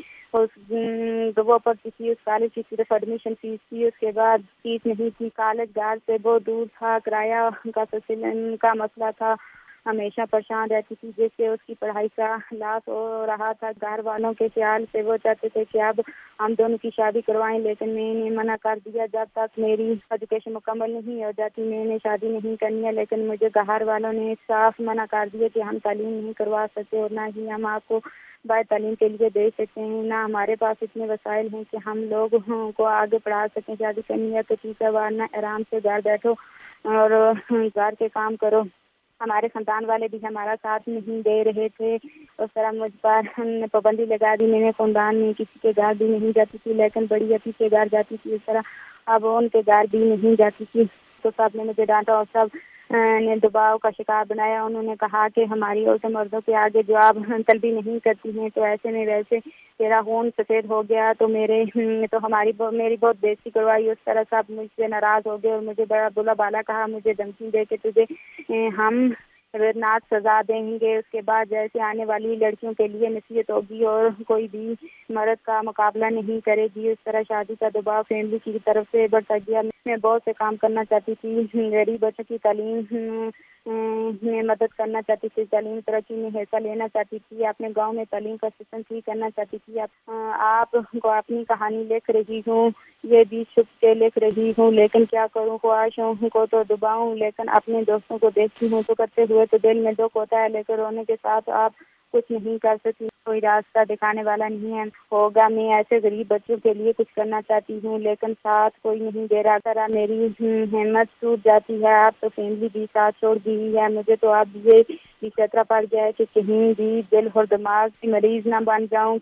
وہ پڑھتی تھی اس کالج کی صرف ایڈمیشن فیس تھی. اس کے بعد فیس نہیں تھی. کالج گھر سے بہت دور تھا. کرایہ کا مسئلہ تھا. ہمیشہ پریشان رہتی تھی, جس سے اس کی پڑھائی کا لاس ہو رہا تھا. گھر والوں کے خیال سے وہ چاہتے تھے کہ اب ہم دونوں کی شادی کروائیں, لیکن میں نے منع کر دیا. جب تک میری ایجوکیشن مکمل نہیں ہو جاتی میں نے شادی نہیں کرنی ہے. لیکن مجھے گھر والوں نے صاف منع کر دیا کہ ہم تعلیم نہیں کروا سکتے اور نہ ہی ہم آپ کو باہر تعلیم کے لیے دے سکتے ہیں. نہ ہمارے پاس اتنے وسائل ہیں کہ ہم لوگوں کو آگے پڑھا سکیں. شادی کرنی ہے تو ٹھیک ہے, ورنہ آرام سے گھر بیٹھو اور گھر کے کام کرو. ہمارے خاندان والے بھی ہمارا ساتھ نہیں دے رہے تھے. اس طرح مجھ پر پابندی لگا دی. میں نے خاندان میں کسی کے گھر بھی نہیں جاتی تھی, لیکن بڑی اپی کے گھر جاتی تھی. اس طرح اب ان کے گھر بھی نہیں جاتی تھی. تو سب نے مجھے ڈانٹا اور سب نے دباؤ کا شکار بنایا. انہوں نے کہا کہ ہماری عورتیں مردوں کے آگے جواب طلبی نہیں کرتی ہیں, تو ایسے میں ویسے تیرا خون سفید ہو گیا تو میری بہت بےزتی کروائی. اس طرح سب مجھ سے ناراض ہو گئے اور مجھے بڑا بلا بالا کہا. مجھے دھمکی دے کہ تجھے ہم ناک سزا دیں گے. اس کے بعد جیسے آنے والی لڑکیوں کے لیے نصیحت ہوگی اور کوئی بھی مرد کا مقابلہ نہیں کرے گی. اس طرح شادی کا دباؤ فیملی کی طرف سے بڑھتا گیا. میں بہت سے کام کرنا چاہتی تھی. غریب بچوں کی تعلیم میں مدد کرنا چاہتی تھی. تعلیم ترقی میں حصہ لینا چاہتی تھی. اپنے گاؤں میں تعلیم کا سسٹم ٹھیک کرنا چاہتی تھی. آپ کو اپنی کہانی لکھ رہی ہوں, یہ بھی چھپ کے لکھ رہی ہوں, لیکن کیا کروں, خواہشوں کو تو دباؤں. لیکن اپنے دوستوں کو دیکھتی ہوں تو کرتے ہوئے تو دل میں دکھ ہوتا ہے, لیکن رونے کے ساتھ آپ کچھ نہیں کر سکتی, کوئی راستہ دکھانے والا نہیں ہے ہوگا. میں ایسے غریب بچوں کے لیے کچھ کرنا چاہتی ہوں لیکن ساتھ کوئی نہیں دے رہا. طرح میری ہمت ٹوٹ جاتی ہے. آپ تو فیملی بھی ساتھ چھوڑ دی ہے. مجھے تو اب یہ خطرہ پڑ گیا ہے کہ کہیں بھی دل اور دماغ کی مریض نہ بن جاؤں.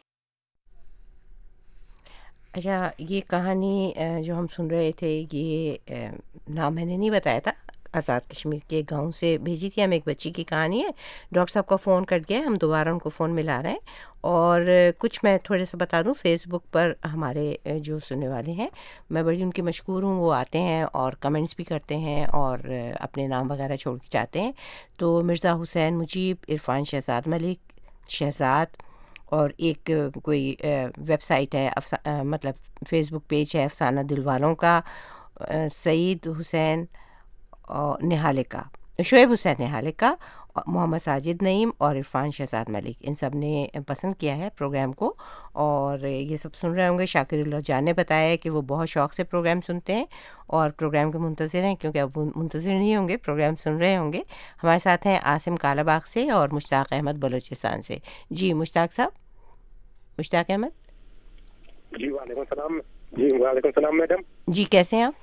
اچھا, یہ کہانی جو ہم سن رہے تھے, یہ نام میں نے نہیں بتایا تھا, آزاد کشمیر کے گاؤں سے بھیجی تھی ہم. ایک بچی کی کہانی ہے. ڈاکٹر صاحب کا فون کٹ گیا, ہم دوبارہ ان کو فون ملا رہے ہیں. اور کچھ میں تھوڑے سے بتا دوں, فیس بک پر ہمارے جو سننے والے ہیں, میں بڑی ان کی مشکور ہوں. وہ آتے ہیں اور کمنٹس بھی کرتے ہیں اور اپنے نام وغیرہ چھوڑ کے جاتے ہیں. تو مرزا حسین مجیب, عرفان شہزاد ملک, شہزاد, اور ایک کوئی ویب سائٹ ہے, مطلب فیس بک پیج ہے افسانہ دل والوں کا, سعید حسین نہالے کا, شعیب حسین نہالے کا, محمد ساجد نعیم اور عرفان شہزاد ملک. ان سب نے پسند کیا ہے پروگرام کو اور یہ سب سن رہے ہوں گے. شاکر اللہ جان نے بتایا ہے کہ وہ بہت شوق سے پروگرام سنتے ہیں اور پروگرام کے منتظر ہیں, کیونکہ اب وہ منتظر نہیں ہوں گے, پروگرام سن رہے ہوں گے. ہمارے ساتھ ہیں عاصم کالا باغ سے اور مشتاق احمد بلوچستان سے. جی مشتاق صاحب, مشتاق احمد. جی وعلیکم السلام. جی وعلیکم السلام میڈم. جی کیسے ہیں آپ؟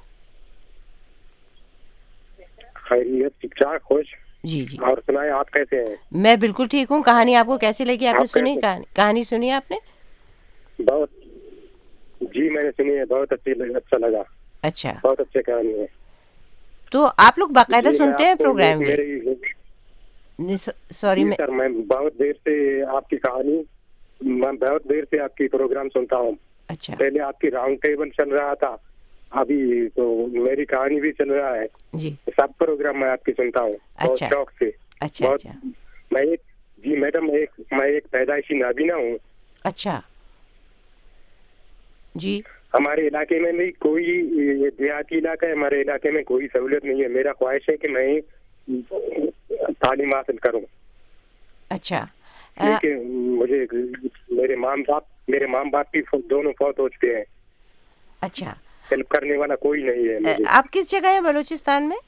خیریت, ٹھیک ٹھاک, خوش. جی جی. اور سنائیں آپ کیسے ہیں؟ میں بالکل ٹھیک ہوں. کہانی آپ کو کیسی لگی؟ آپ نے سنی کہانی سنی آپ نے؟ بہت, جی میں نے سنی ہے, بہت اچھا لگا. اچھا, بہت اچھی کہانی ہے. تو آپ لوگ باقاعدہ سنتے ہیں پروگرام؟ سوری سر, میں بہت دیر سے آپ کی کہانی, میں بہت دیر سے آپ کی پروگرام سنتا ہوں. اچھا. پہلے آپ کی راؤنڈ ٹیبل چل رہا تھا, ابھی تو میری کہانی بھی چل رہا ہے. جی, سب پروگرام میں آپ کی سنتا ہوں بہت شوق سے. اچھا اچھا. میں جی میڈم, میں ایک پیدائشی نابینا ہوں. اچھا جی. ہمارے علاقے میں بھی کوئی دیہاتی علاقہ ہے, ہمارے علاقے میں کوئی سہولت نہیں ہے. میرا خواہش ہے کہ میں تعلیم حاصل کروں. اچھا. لیکن مجھے میرے ماں باپ بھی دونوں فوت ہو چکے ہیں. اچھا. ہیلپ کرنے والا کوئی نہیں ہے مجھے. آپ کس جگہ ہیں بلوچستان میں؟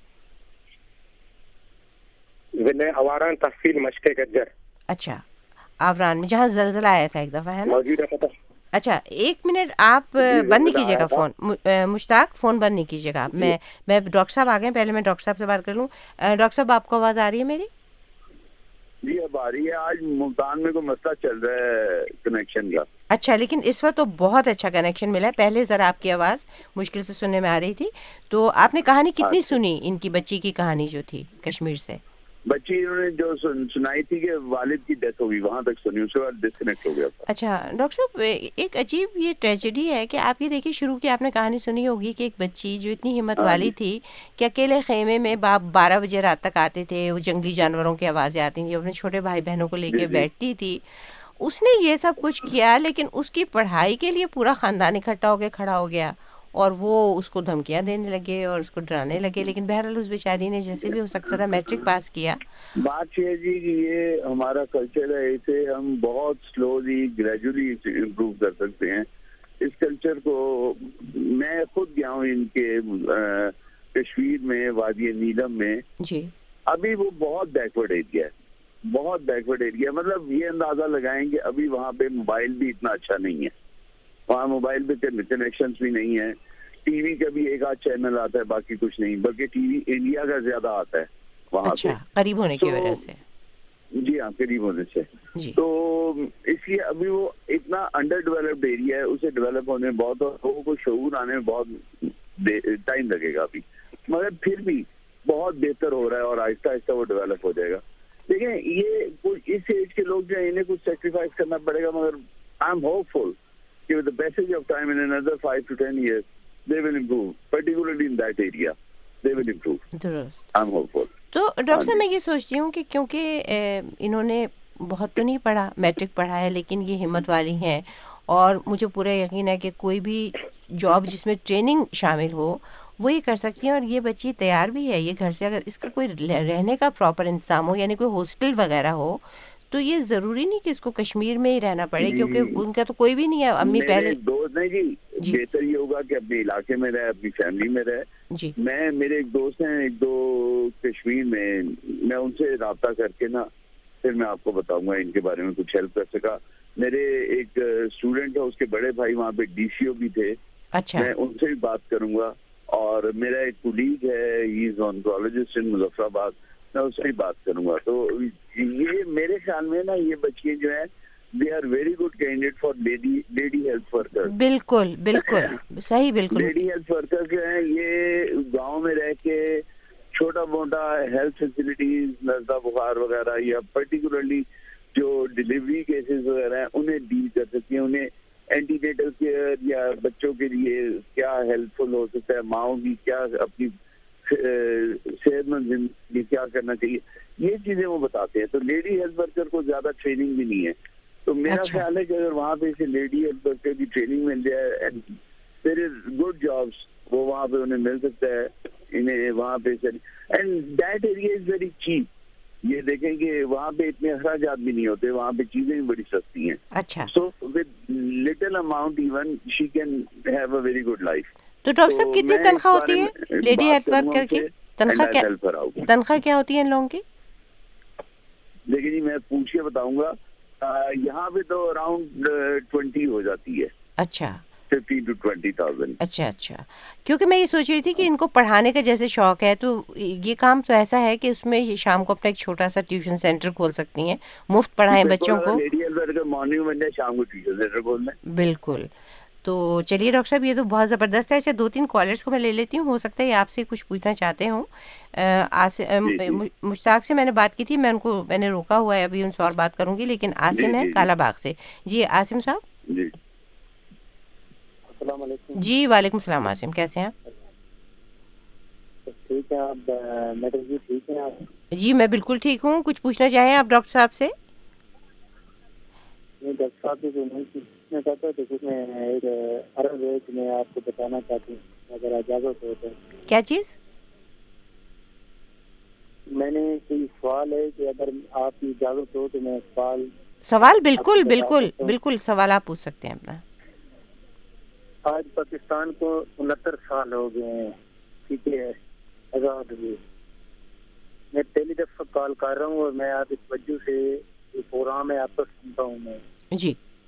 ضلع آوران, تحصیل مشق گجر. اچھا, آوران میں جہاں زلزلہ آیا تھا ایک دفعہ, ہے نا؟ موجودہ پتہ. اچھا, ایک منٹ آپ بند نہیں کیجیے گا فون. مشتاق, فون بند نہیں کیجیے گا. میں ڈاکٹر صاحب آ گئے, پہلے میں ڈاکٹر صاحب سے بات کر لوں. ڈاکٹر صاحب آپ کو آواز آ رہی ہے میری؟ جی اب آ رہی ہے. آج ملتان میں کوئی مسئلہ چل رہا ہے کنیکشن کا. اچھا, لیکن اس وقت تو بہت اچھا کنیکشن ملا ہے. پہلے ذرا آپ کی آواز مشکل سے سننے میں آ رہی تھی. تو آپ نے کہانی کتنی سنی, ان کی بچی کی کہانی جو تھی کشمیر سے؟ بچی انہوں نے جو سنائی تھی کہ والد کی ڈیتھ ہو گئی, وہاں تک سنی, اس کے بعد ڈسکنیکٹ ہو گیا. اچھا ڈاکٹر صاحب, ایک عجیب یہ ٹریجڈی ہے کہ آپ یہ دیکھیے, شروع کی آپ نے کہانی سنی ہوگی کہ ایک بچی جو اتنی ہمت والی تھی کہ اکیلے خیمے میں باپ 12 بجے رات تک آتے تھے, وہ جنگلی جانوروں کی آوازیں آتی تھیں, اپنے چھوٹے بھائی بہنوں کو لے کے بیٹھتی تھی. اس نے یہ سب کچھ کیا, لیکن اس کی پڑھائی کے لیے پورا خاندان اکٹھا ہو کے کھڑا ہو گیا اور وہ اس کو دھمکیاں دینے لگے اور اس کو ڈرانے لگے. لیکن بہرحال اس بیچاری نے جیسے بھی ہو سکتا تھا میٹرک پاس کیا. بات یہ ہے جی کہ یہ ہمارا کلچر ہے, اسے ہم بہت سلولی گریجولی امپروو کر سکتے ہیں. اس کلچر کو میں خود گیا ہوں ان کے کشمیر میں, وادی نیلم میں. جی, ابھی وہ بہت بیکورڈ ایریا ہے, بہت بیکورڈ ایریا. مطلب یہ اندازہ لگائیں کہ ابھی وہاں پہ موبائل بھی اتنا اچھا نہیں ہے, وہاں موبائل پہ کنیکشنز بھی نہیں ہے. ٹی وی کا بھی ایک آدھ چینل آتا ہے, باقی کچھ نہیں, بلکہ ٹی وی انڈیا کا زیادہ آتا ہے وہاں پہ, قریب ہونے کی وجہ سے. جی ہاں, قریب ہونے سے. تو اس لیے ابھی وہ اتنا انڈر ڈیولپڈ ایریا ہے, اسے ڈیولپ ہونے میں بہت, اور لوگوں کو شعور آنے میں بہت ٹائم لگے گا ابھی, مگر پھر بھی بہت بہتر ہو رہا ہے اور آہستہ آہستہ وہ ڈیولپ ہو جائے گا. دیکھیں یہ اس ایج کے لوگ جو ہیں انہیں کچھ سیکریفائس کرنا پڑے گا, مگر آئی ایم ہوپ فل کہ with the passage of time in another 5 to 10 years they will improve, particularly in that area they will improve. درست, I'm hopeful. تو ڈاکٹر صاحب میں یہ سوچتی ہوں کہ کیونکہ انہوں نے بہت تو نہیں پڑھا, میٹرک پڑھا ہے, لیکن یہ ہمت والی ہیں اور مجھے پورا یقین ہے کہ کوئی بھی جاب جس میں ٹریننگ شامل ہو وہ یہ کر سکتی ہیں. اور یہ بچی تیار بھی ہے, یہ گھر سے اگر اس کا کوئی رہنے کا پراپر انتظام ہو, یعنی کوئی ہاسٹل وغیرہ ہو, تو یہ ضروری نہیں کہ اس کو کشمیر میں ہی رہنا پڑے, کیونکہ ان کا تو کوئی بھی نہیں ہے. امی پہلے دوست نہیں جی, بہتر یہ ہوگا کہ اپنے علاقے میں رہے, اپنی فیملی میں رہے. جی, میرے ایک دوست ہیں, ایک دو کشمیر میں ان سے رابطہ کر کے نا پھر میں آپ کو بتاؤں گا ان کے بارے میں کچھ ہیلپ کر سکا. میرے ایک اسٹوڈنٹ ہے, اس کے بڑے بھائی وہاں پہ DCO بھی تھے. اچھا, میں ان سے بھی بات کروں گا. اور میرا ایک کولیگ ہے, ہی از آنکولوجسٹ ان مظفر آباد, میں اس سے بھی بات کروں گا. تو یہ میرے خیال میں نا یہ بچیاں جو ہیں they are very good candidate for lady health workers. بالکل بالکل صحیح, بالکل. لیڈی ہیلتھ ورکر جو ہیں یہ گاؤں میں رہ کے چھوٹا موٹا ہیلتھ فیسلٹیز, نزلہ بخار وغیرہ, یا پرٹیکولرلی جو ڈلیوری کیسز وغیرہ ہیں انہیں ڈیل کر سکتی ہیں. انہیں اینٹی نیٹل کیئر یا بچوں کے لیے کیا ہیلپ فل ہو سکتا ہے, ماؤں کی کیا اپنی صحت مند زندگی کیا کرنا چاہیے, یہ چیزیں وہ بتاتے ہیں. تو لیڈی ہیلتھ ورکر کو زیادہ ٹریننگ بھی نہیں ہے. تو میرا خیال ہے کہ اگر وہاں پہ اسے لیڈی ہیلتھ ورکر کی ٹریننگ مل جائے and there is good jobs, وہ وہاں پہ انہیں مل سکتا ہے انہیں وہاں پہ. And that area is very cheap. یہ دیکھیں کہ وہاں پہ اتنے اخراجات بھی نہیں ہوتے, وہاں پہ چیزیں بھی بڑی سستی ہیں. اچھا, so with little amount even she can have a very good life. تو ڈاکٹر صاحب کتنی تنخواہ ہوتی ہے لیڈی ہیلتھ ورکر کی؟ تنخواہ کیا ہوتی ہے ان لوگوں کی؟ دیکھیں جی میں پوچھ کے بتاؤں گا. یہاں پہ تو اراؤنڈ 20 ہو جاتی ہے. اچھا, 15 to 20,000. اچھا اچھا. کیونکہ میں یہ سوچ رہی تھی کہ ان کو پڑھانے کا جیسے شوق ہے, تو یہ کام تو ایسا ہے کہ اس میں شام کو اپنا ایک چھوٹا سا ٹیوشن سینٹر کھول سکتی ہیں, مفت پڑھائیں بچوں کو. مارننگ میں شام کو ٹیوشن سینٹر کھولنا ہے. بالکل. تو چلیے ڈاکٹر صاحب یہ تو بہت زبردست ہے. ایسے 2-3 کالرس کو میں لے لیتی ہوں, ہو سکتا ہے یہ آپ سے کچھ پوچھنا چاہتے ہوں. مشتاق سے میں نے بات کی تھی, میں نے روکا ہوا ہے, ابھی ان سے اور بات کروں گی, لیکن عاصم ہے کالا باغ سے. جی عاصم صاحب. جی السلام علیکم. جی وعلیکم السلام. عاصم کیسے ہیں آپ؟ ٹھیک ہے آپ؟ میڈم جی ٹھیک ہیں آپ؟ جی میں بالکل ٹھیک ہوں. کچھ پوچھنا چاہیں آپ ڈاکٹر صاحب سے؟ میں ڈاکٹر صاحب سے جو نہیں پوچھنا چاہتا تو کچھ میں ایک عرض ہے کہ میں آپ کو بتانا چاہتی ہوں اگر اجازت ہو تو. کیا چیز؟ میں نے کوئی سوال ہے کہ اگر آپ کی اجازت ہو تو میں سوال بالکل بالکل بالکل سوال آپ پوچھ سکتے ہیں اپنا. آج پاکستان کو 69 سال ہو گئے ہیں, ٹھیک ہے, آزاد ہوئے. میں پہلی دفعہ کال کر رہا ہوں اور میں آپ اس وجہ سے پروگرام میں آپ کو سنتا ہوں میں. جی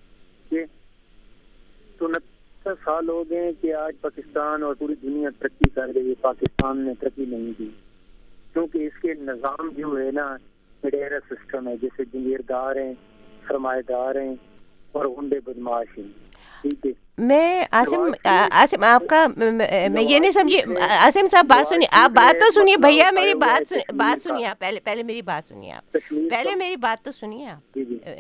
69 سال ہو گئے کہ آج پاکستان اور پوری دنیا ترقی کر رہی ہے, پاکستان نے ترقی نہیں کی, کیونکہ اس کے نظام جو ہے نا فیڈرل سسٹم ہے, جیسے جگیردار ہیں, سرمایہ دار ہیں اور غنڈے بدماش ہیں. ٹھیک ہے. میں عاصم آپ کا میں یہ نہیں سمجھی. عاصم صاحب بات سنیے, آپ بات تو سنیے بھیا, میری بات سنیے آپ. پہلے میری بات سنیے آپ, پہلے میری بات تو سنیے آپ.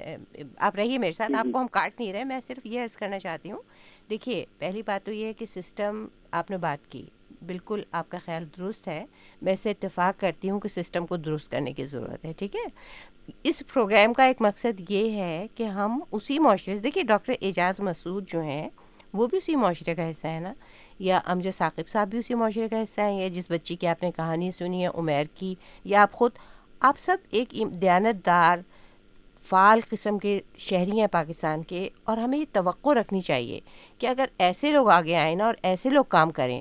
آپ رہیے میرے ساتھ, آپ کو ہم کاٹ نہیں رہے. میں صرف یہ عرض کرنا چاہتی ہوں. دیکھیے پہلی بات تو یہ ہے کہ سسٹم آپ نے بات کی, بالکل آپ کا خیال درست ہے. میں اس سے اتفاق کرتی ہوں کہ سسٹم کو درست کرنے کی ضرورت ہے. ٹھیک ہے. اس پروگرام کا ایک مقصد یہ ہے کہ ہم اسی معاشرے سے, دیکھیے ڈاکٹر اعجاز مسعود جو ہیں وہ بھی اسی معاشرے کا حصہ ہے نا, یا امجد ثاقب صاحب بھی اسی معاشرے کا حصہ ہیں, یا جس بچی کی آپ نے کہانی سنی ہے عمیر کی, یا آپ خود, آپ سب ایک دیانت دار فعال قسم کے شہری ہیں پاکستان کے. اور ہمیں یہ توقع رکھنی چاہیے کہ اگر ایسے لوگ آگے آئیں نا اور ایسے لوگ کام کریں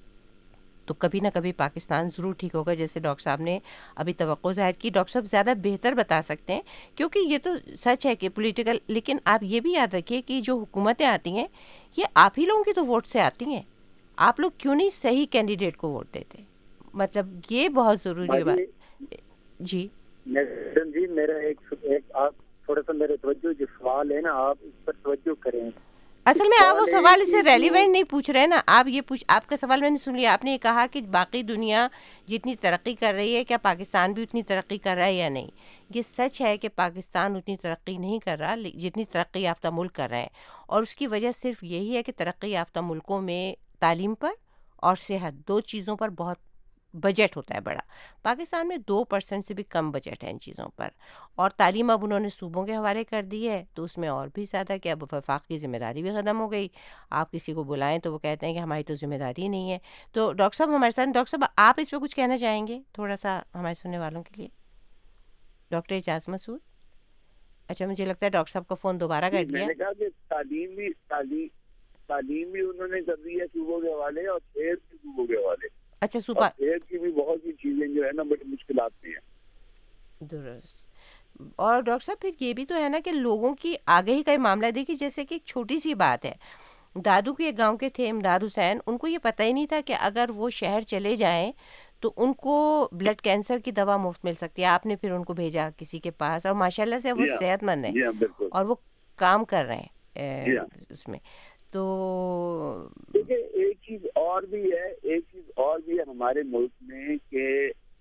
تو کبھی نہ کبھی پاکستان ضرور ٹھیک ہوگا. جیسے ڈاکٹر صاحب نے ابھی توقع ظاہر کی, ڈاکٹر صاحب زیادہ بہتر بتا سکتے ہیں کیونکہ یہ تو سچ ہے کہ پولیٹیکل, لیکن آپ یہ بھی یاد رکھیے کہ جو حکومتیں آتی ہیں یہ آپ ہی لوگوں کی تو ووٹ سے آتی ہیں. آپ لوگ کیوں نہیں صحیح کینڈیڈیٹ کو ووٹ دیتے؟ مطلب یہ بہت ضروری بات. جی میڈم جی میرا ایک آپ تھوڑا سا میرے توجہ جو سوال ہے نا آپ اس پر توجہ کریں. اصل میں آپ وہ سوال اس سے ریلیونٹ نہیں پوچھ رہے نا. آپ یہ آپ کا سوال میں نے سن لیا. آپ نے یہ کہا کہ باقی دنیا جتنی ترقی کر رہی ہے کیا پاکستان بھی اتنی ترقی کر رہا ہے یا نہیں. یہ سچ ہے کہ پاکستان اتنی ترقی نہیں کر رہا جتنی ترقی یافتہ ملک کر رہے ہیں, اور اس کی وجہ صرف یہی ہے کہ ترقی یافتہ ملکوں میں تعلیم پر اور صحت, 2 چیزوں پر بہت بجٹ ہوتا ہے بڑا. پاکستان میں 2% سے بھی کم بجٹ ہے ان چیزوں پر. اور تعلیم اب انہوں نے صوبوں کے حوالے کر دی ہے تو اس میں اور بھی زیادہ کہ اب وفاق کی ذمہ داری بھی ختم ہو گئی. آپ کسی کو بلائیں تو وہ کہتے ہیں کہ ہماری تو ذمہ داری نہیں ہے. تو ڈاکٹر صاحب ہمارے ساتھ, ڈاکٹر صاحب آپ اس پہ کچھ کہنا چاہیں گے تھوڑا سا ہمارے سننے والوں کے لیے؟ ڈاکٹر اعجاز مسعود. اچھا مجھے لگتا ہے ڈاکٹر صاحب کا فون دوبارہ کر دیا. میں نے کہا کہ تعلیم بھی انہوں نے کر دی ہے صوبوں کے حوالے, اور صحت بھی صوبوں کے حوالے. اچھا صوبہ صحت کی بھی بہت سی چیزیں جو ہے نا بڑی مشکلات میں ہیں. درست. اور ڈاکٹر صاحب پھر یہ بھی تو ہے نا کہ لوگوں کی آگہی کا معاملہ دیکھیے، جیسے کہ ایک چھوٹی سی بات ہے، دادو کے گاؤں کے تھے امداد حسین، ان کو یہ پتہ ہی نہیں تھا کہ اگر وہ شہر چلے جائیں تو ان کو بلڈ کینسر کی دوا مفت مل سکتی ہے. آپ نے پھر ان کو بھیجا کسی کے پاس، اور ماشاءاللہ سے وہ صحت مند ہیں اور وہ کام کر رہے ہیں اس میں. تو دیکھیے ایک چیز اور بھی ہے ہمارے ملک میں کہ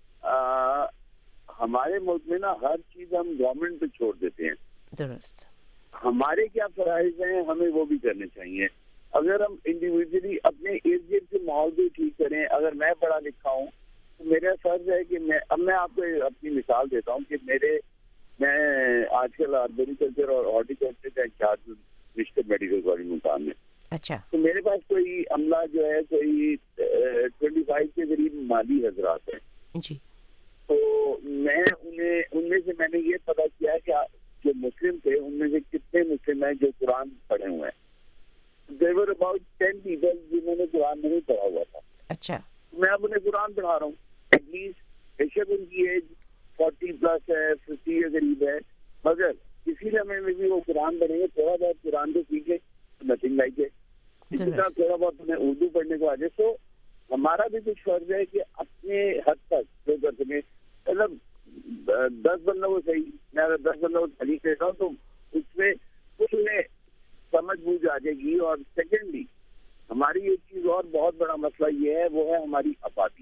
ہمارے ملک میں نا ہر چیز ہم گورنمنٹ پہ چھوڑ دیتے ہیں. درست. ہمارے کیا فرائض ہیں ہمیں وہ بھی کرنے چاہیے. اگر ہم انڈیویجلی اپنے ارد گرد کے ماحول بھی ٹھیک کریں. اگر میں پڑھا لکھا ہوں تو میرا فرض ہے کہ میں آپ کو اپنی مثال دیتا ہوں کہ میں آج کل ایگریکلچر اور ہارٹیکلچر کا incharge district medical college Multan میں. اچھا. تو میرے پاس کوئی عملہ جو ہے کوئی 25 کے قریب مالی حضرات ہیں. جی. تو میں ان میں سے میں نے یہ پتا کیا کہ جو مسلم تھے ان میں سے کتنے مسلم ہیں جو قرآن پڑھے ہوئے ہیں. There were about 10 people جنہوں نے قرآن نہیں پڑھا ہوا تھا. اچھا. میں اب انہیں قرآن پڑھا رہا ہوں. ایٹ لیسٹ بے شک ان کی ایج 40+ ہے 50 کے قریب ہے، مگر اسی لمحے میں بھی وہ قرآن پڑھیں گے. تھوڑا بہت قرآن کو سیکھے، نتھنگ لائک ہے. اسی طرح تھوڑا بہت انہیں اردو پڑھنے کو آ جائے. تو ہمارا بھی کچھ فرض ہے کہ اپنے حد تک جو کر سکیں. مطلب 10 بندوں کو صحیح، میں اگر 10 بندوں کو تعلیم دیتا ہوں تو اس میں کچھ انہیں سمجھ بوجھ آ جائے گی. اور سیکنڈلی ہماری ایک چیز اور بہت بڑا مسئلہ یہ ہے، وہ ہے ہماری آبادی.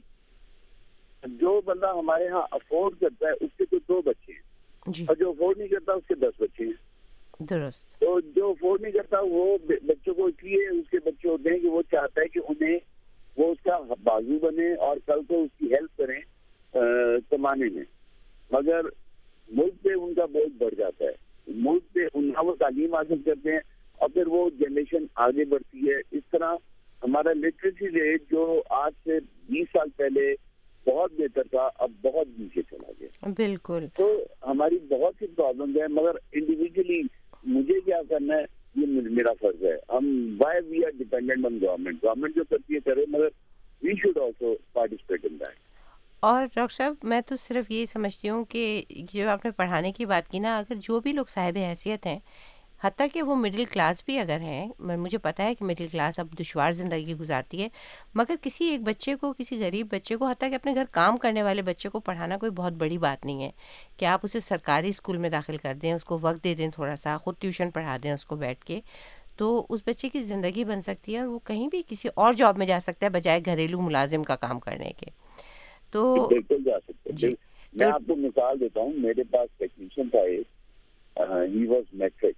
جو بندہ ہمارے ہاں افورڈ کرتا ہے اس کے تو 2 بچے ہیں، اور جو افورڈ نہیں کرتا اس کے 10 بچے ہیں. درست. تو جو افورڈ نہیں کرتا وہ بچوں کو اس لیے اس کے بچے ہوتے ہیں کہ وہ چاہتا ہے کہ انہیں وہ اس کا بازو بنے اور کل کو اس کی ہیلپ کریں کمانے میں. مگر ملک پہ ان کا بوجھ بڑھ جاتا ہے. ملک پہ وہ تعلیم حاصل کرتے ہیں اور پھر وہ جنریشن آگے بڑھتی ہے. اس طرح ہمارا لٹریسی ریٹ جو آج سے 20 سال پہلے بہت بہتر تھا اب بہت نیچے چلا گیا. بالکل. تو ہماری بہت سی پرابلمز ہیں، مگر انڈیویجلی مجھے کیا کرنا ہے یہ میرا فرض ہے. ہم why we are dependent on government جو کرتی ہے کرے، مگر we should also participate in that. اور ڈاکٹر صاحب میں تو صرف یہی سمجھتی ہوں کہ جو آپ نے پڑھانے کی بات کی نا، اگر جو بھی لوگ صاحب حیثیت ہیں، حتیٰ کہ وہ مڈل کلاس بھی اگر ہیں، مجھے پتہ ہے کہ مڈل کلاس اب دشوار زندگی گزارتی ہے، مگر کسی ایک بچے کو، کسی غریب بچے کو، حتیٰ کہ اپنے گھر کام کرنے والے بچے کو پڑھانا کوئی بہت بڑی بات نہیں ہے کہ آپ اسے سرکاری اسکول میں داخل کر دیں، اس کو وقت دے دیں، تھوڑا سا خود ٹیوشن پڑھا دیں اس کو بیٹھ کے، تو اس بچے کی زندگی بن سکتی ہے اور وہ کہیں بھی کسی اور جاب میں جا سکتا ہے بجائے گھریلو ملازم کا کام کرنے کے. تو بالکل جا سکتے. میں آپ کو مثال دیتا ہوں. میرے پاس ٹیکنیشین تھا ایک، ہی واز میٹرک.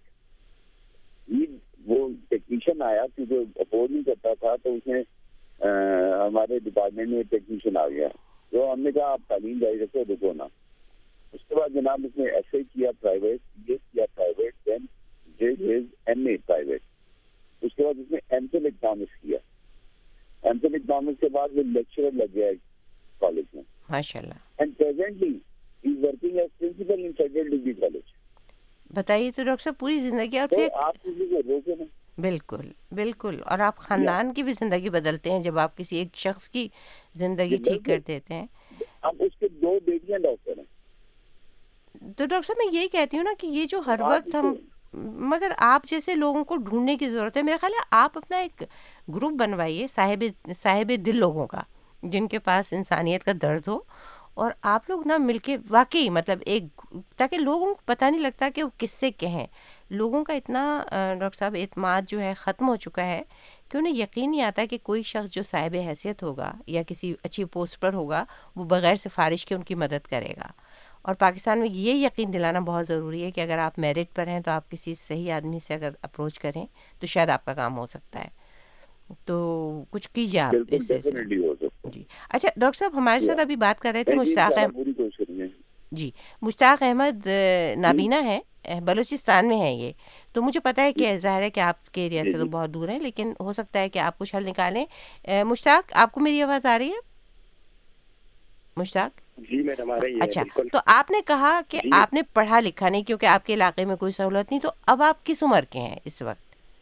وہ ٹیکنیشین آیا کیونکہ افورڈ نہیں کرتا تھا، تو اس نے ہمارے ڈپارٹمنٹ میں ٹیکنیشین آ گیا. تو ہم نے کہا آپ تعلیم جاری رکھو، رکو نا. اس کے بعد جناب اس نے ایس اے کیا پرائیویٹ، بی ایس کیا private, then did his M A private. اس کے بعد اس نے ایم فل اکنامکس کیا. ایم فل اکنامکس کے بعد وہ لیکچرر لگ گیا کالج میں ماشاءاللہ. And presently he is working as principal in federal degree college. بتائیے تو ڈاکٹر صاحب پوری زندگی. اور پھر آپ کسی کو روکے نا. بالکل بالکل. اور آپ خاندان کی بھی زندگی بدلتے ہیں جب آپ کسی ایک شخص کی زندگی ٹھیک کر دیتے ہیں. اب اس کے 2 بیٹیاں ڈاکٹر ہیں. تو ڈاکٹر صاحب میں یہی کہتی ہوں نا کہ یہ جو ہر وقت ہم، مگر آپ جیسے لوگوں کو ڈھونڈنے کی ضرورت ہے. میرا خیال ہے آپ اپنا ایک گروپ بنوائیے صاحب دل لوگوں کا، جن کے پاس انسانیت کا درد ہو، اور آپ لوگ نہ مل کے واقعی مطلب ایک، تاکہ لوگوں کو پتہ نہیں لگتا کہ وہ کس سے کہیں. لوگوں کا اتنا ڈاکٹر صاحب اعتماد جو ہے ختم ہو چکا ہے کہ انہیں یقین نہیں آتا کہ کوئی شخص جو صاحب حیثیت ہوگا یا کسی اچھی پوسٹ پر ہوگا وہ بغیر سفارش کے ان کی مدد کرے گا. اور پاکستان میں یہ یقین دلانا بہت ضروری ہے کہ اگر آپ میرٹ پر ہیں تو آپ کسی صحیح آدمی سے اگر اپروچ کریں تو شاید آپ کا کام ہو سکتا ہے. تو کچھ کیجیے آپ اس سے. جی اچھا ڈاکٹر صاحب ہمارے ساتھ ابھی بات کر رہے تھے مشتاق احمد. جی مشتاق احمد نابینا ہے، بلوچستان میں ہے یہ. تو مجھے پتہ ہے کہ ظاہر ہے کہ آپ کے ایریا سے تو بہت دور ہیں، لیکن ہو سکتا ہے کہ آپ کچھ حل نکالیں. مشتاق آپ کو میری آواز آ رہی ہے؟ مشتاق جی میڈم آ رہی ہے. اچھا تو آپ نے کہا کہ آپ نے پڑھا لکھا نہیں کیونکہ آپ کے علاقے میں کوئی سہولت نہیں، تو اب آپ کس عمر کے ہیں اس وقت؟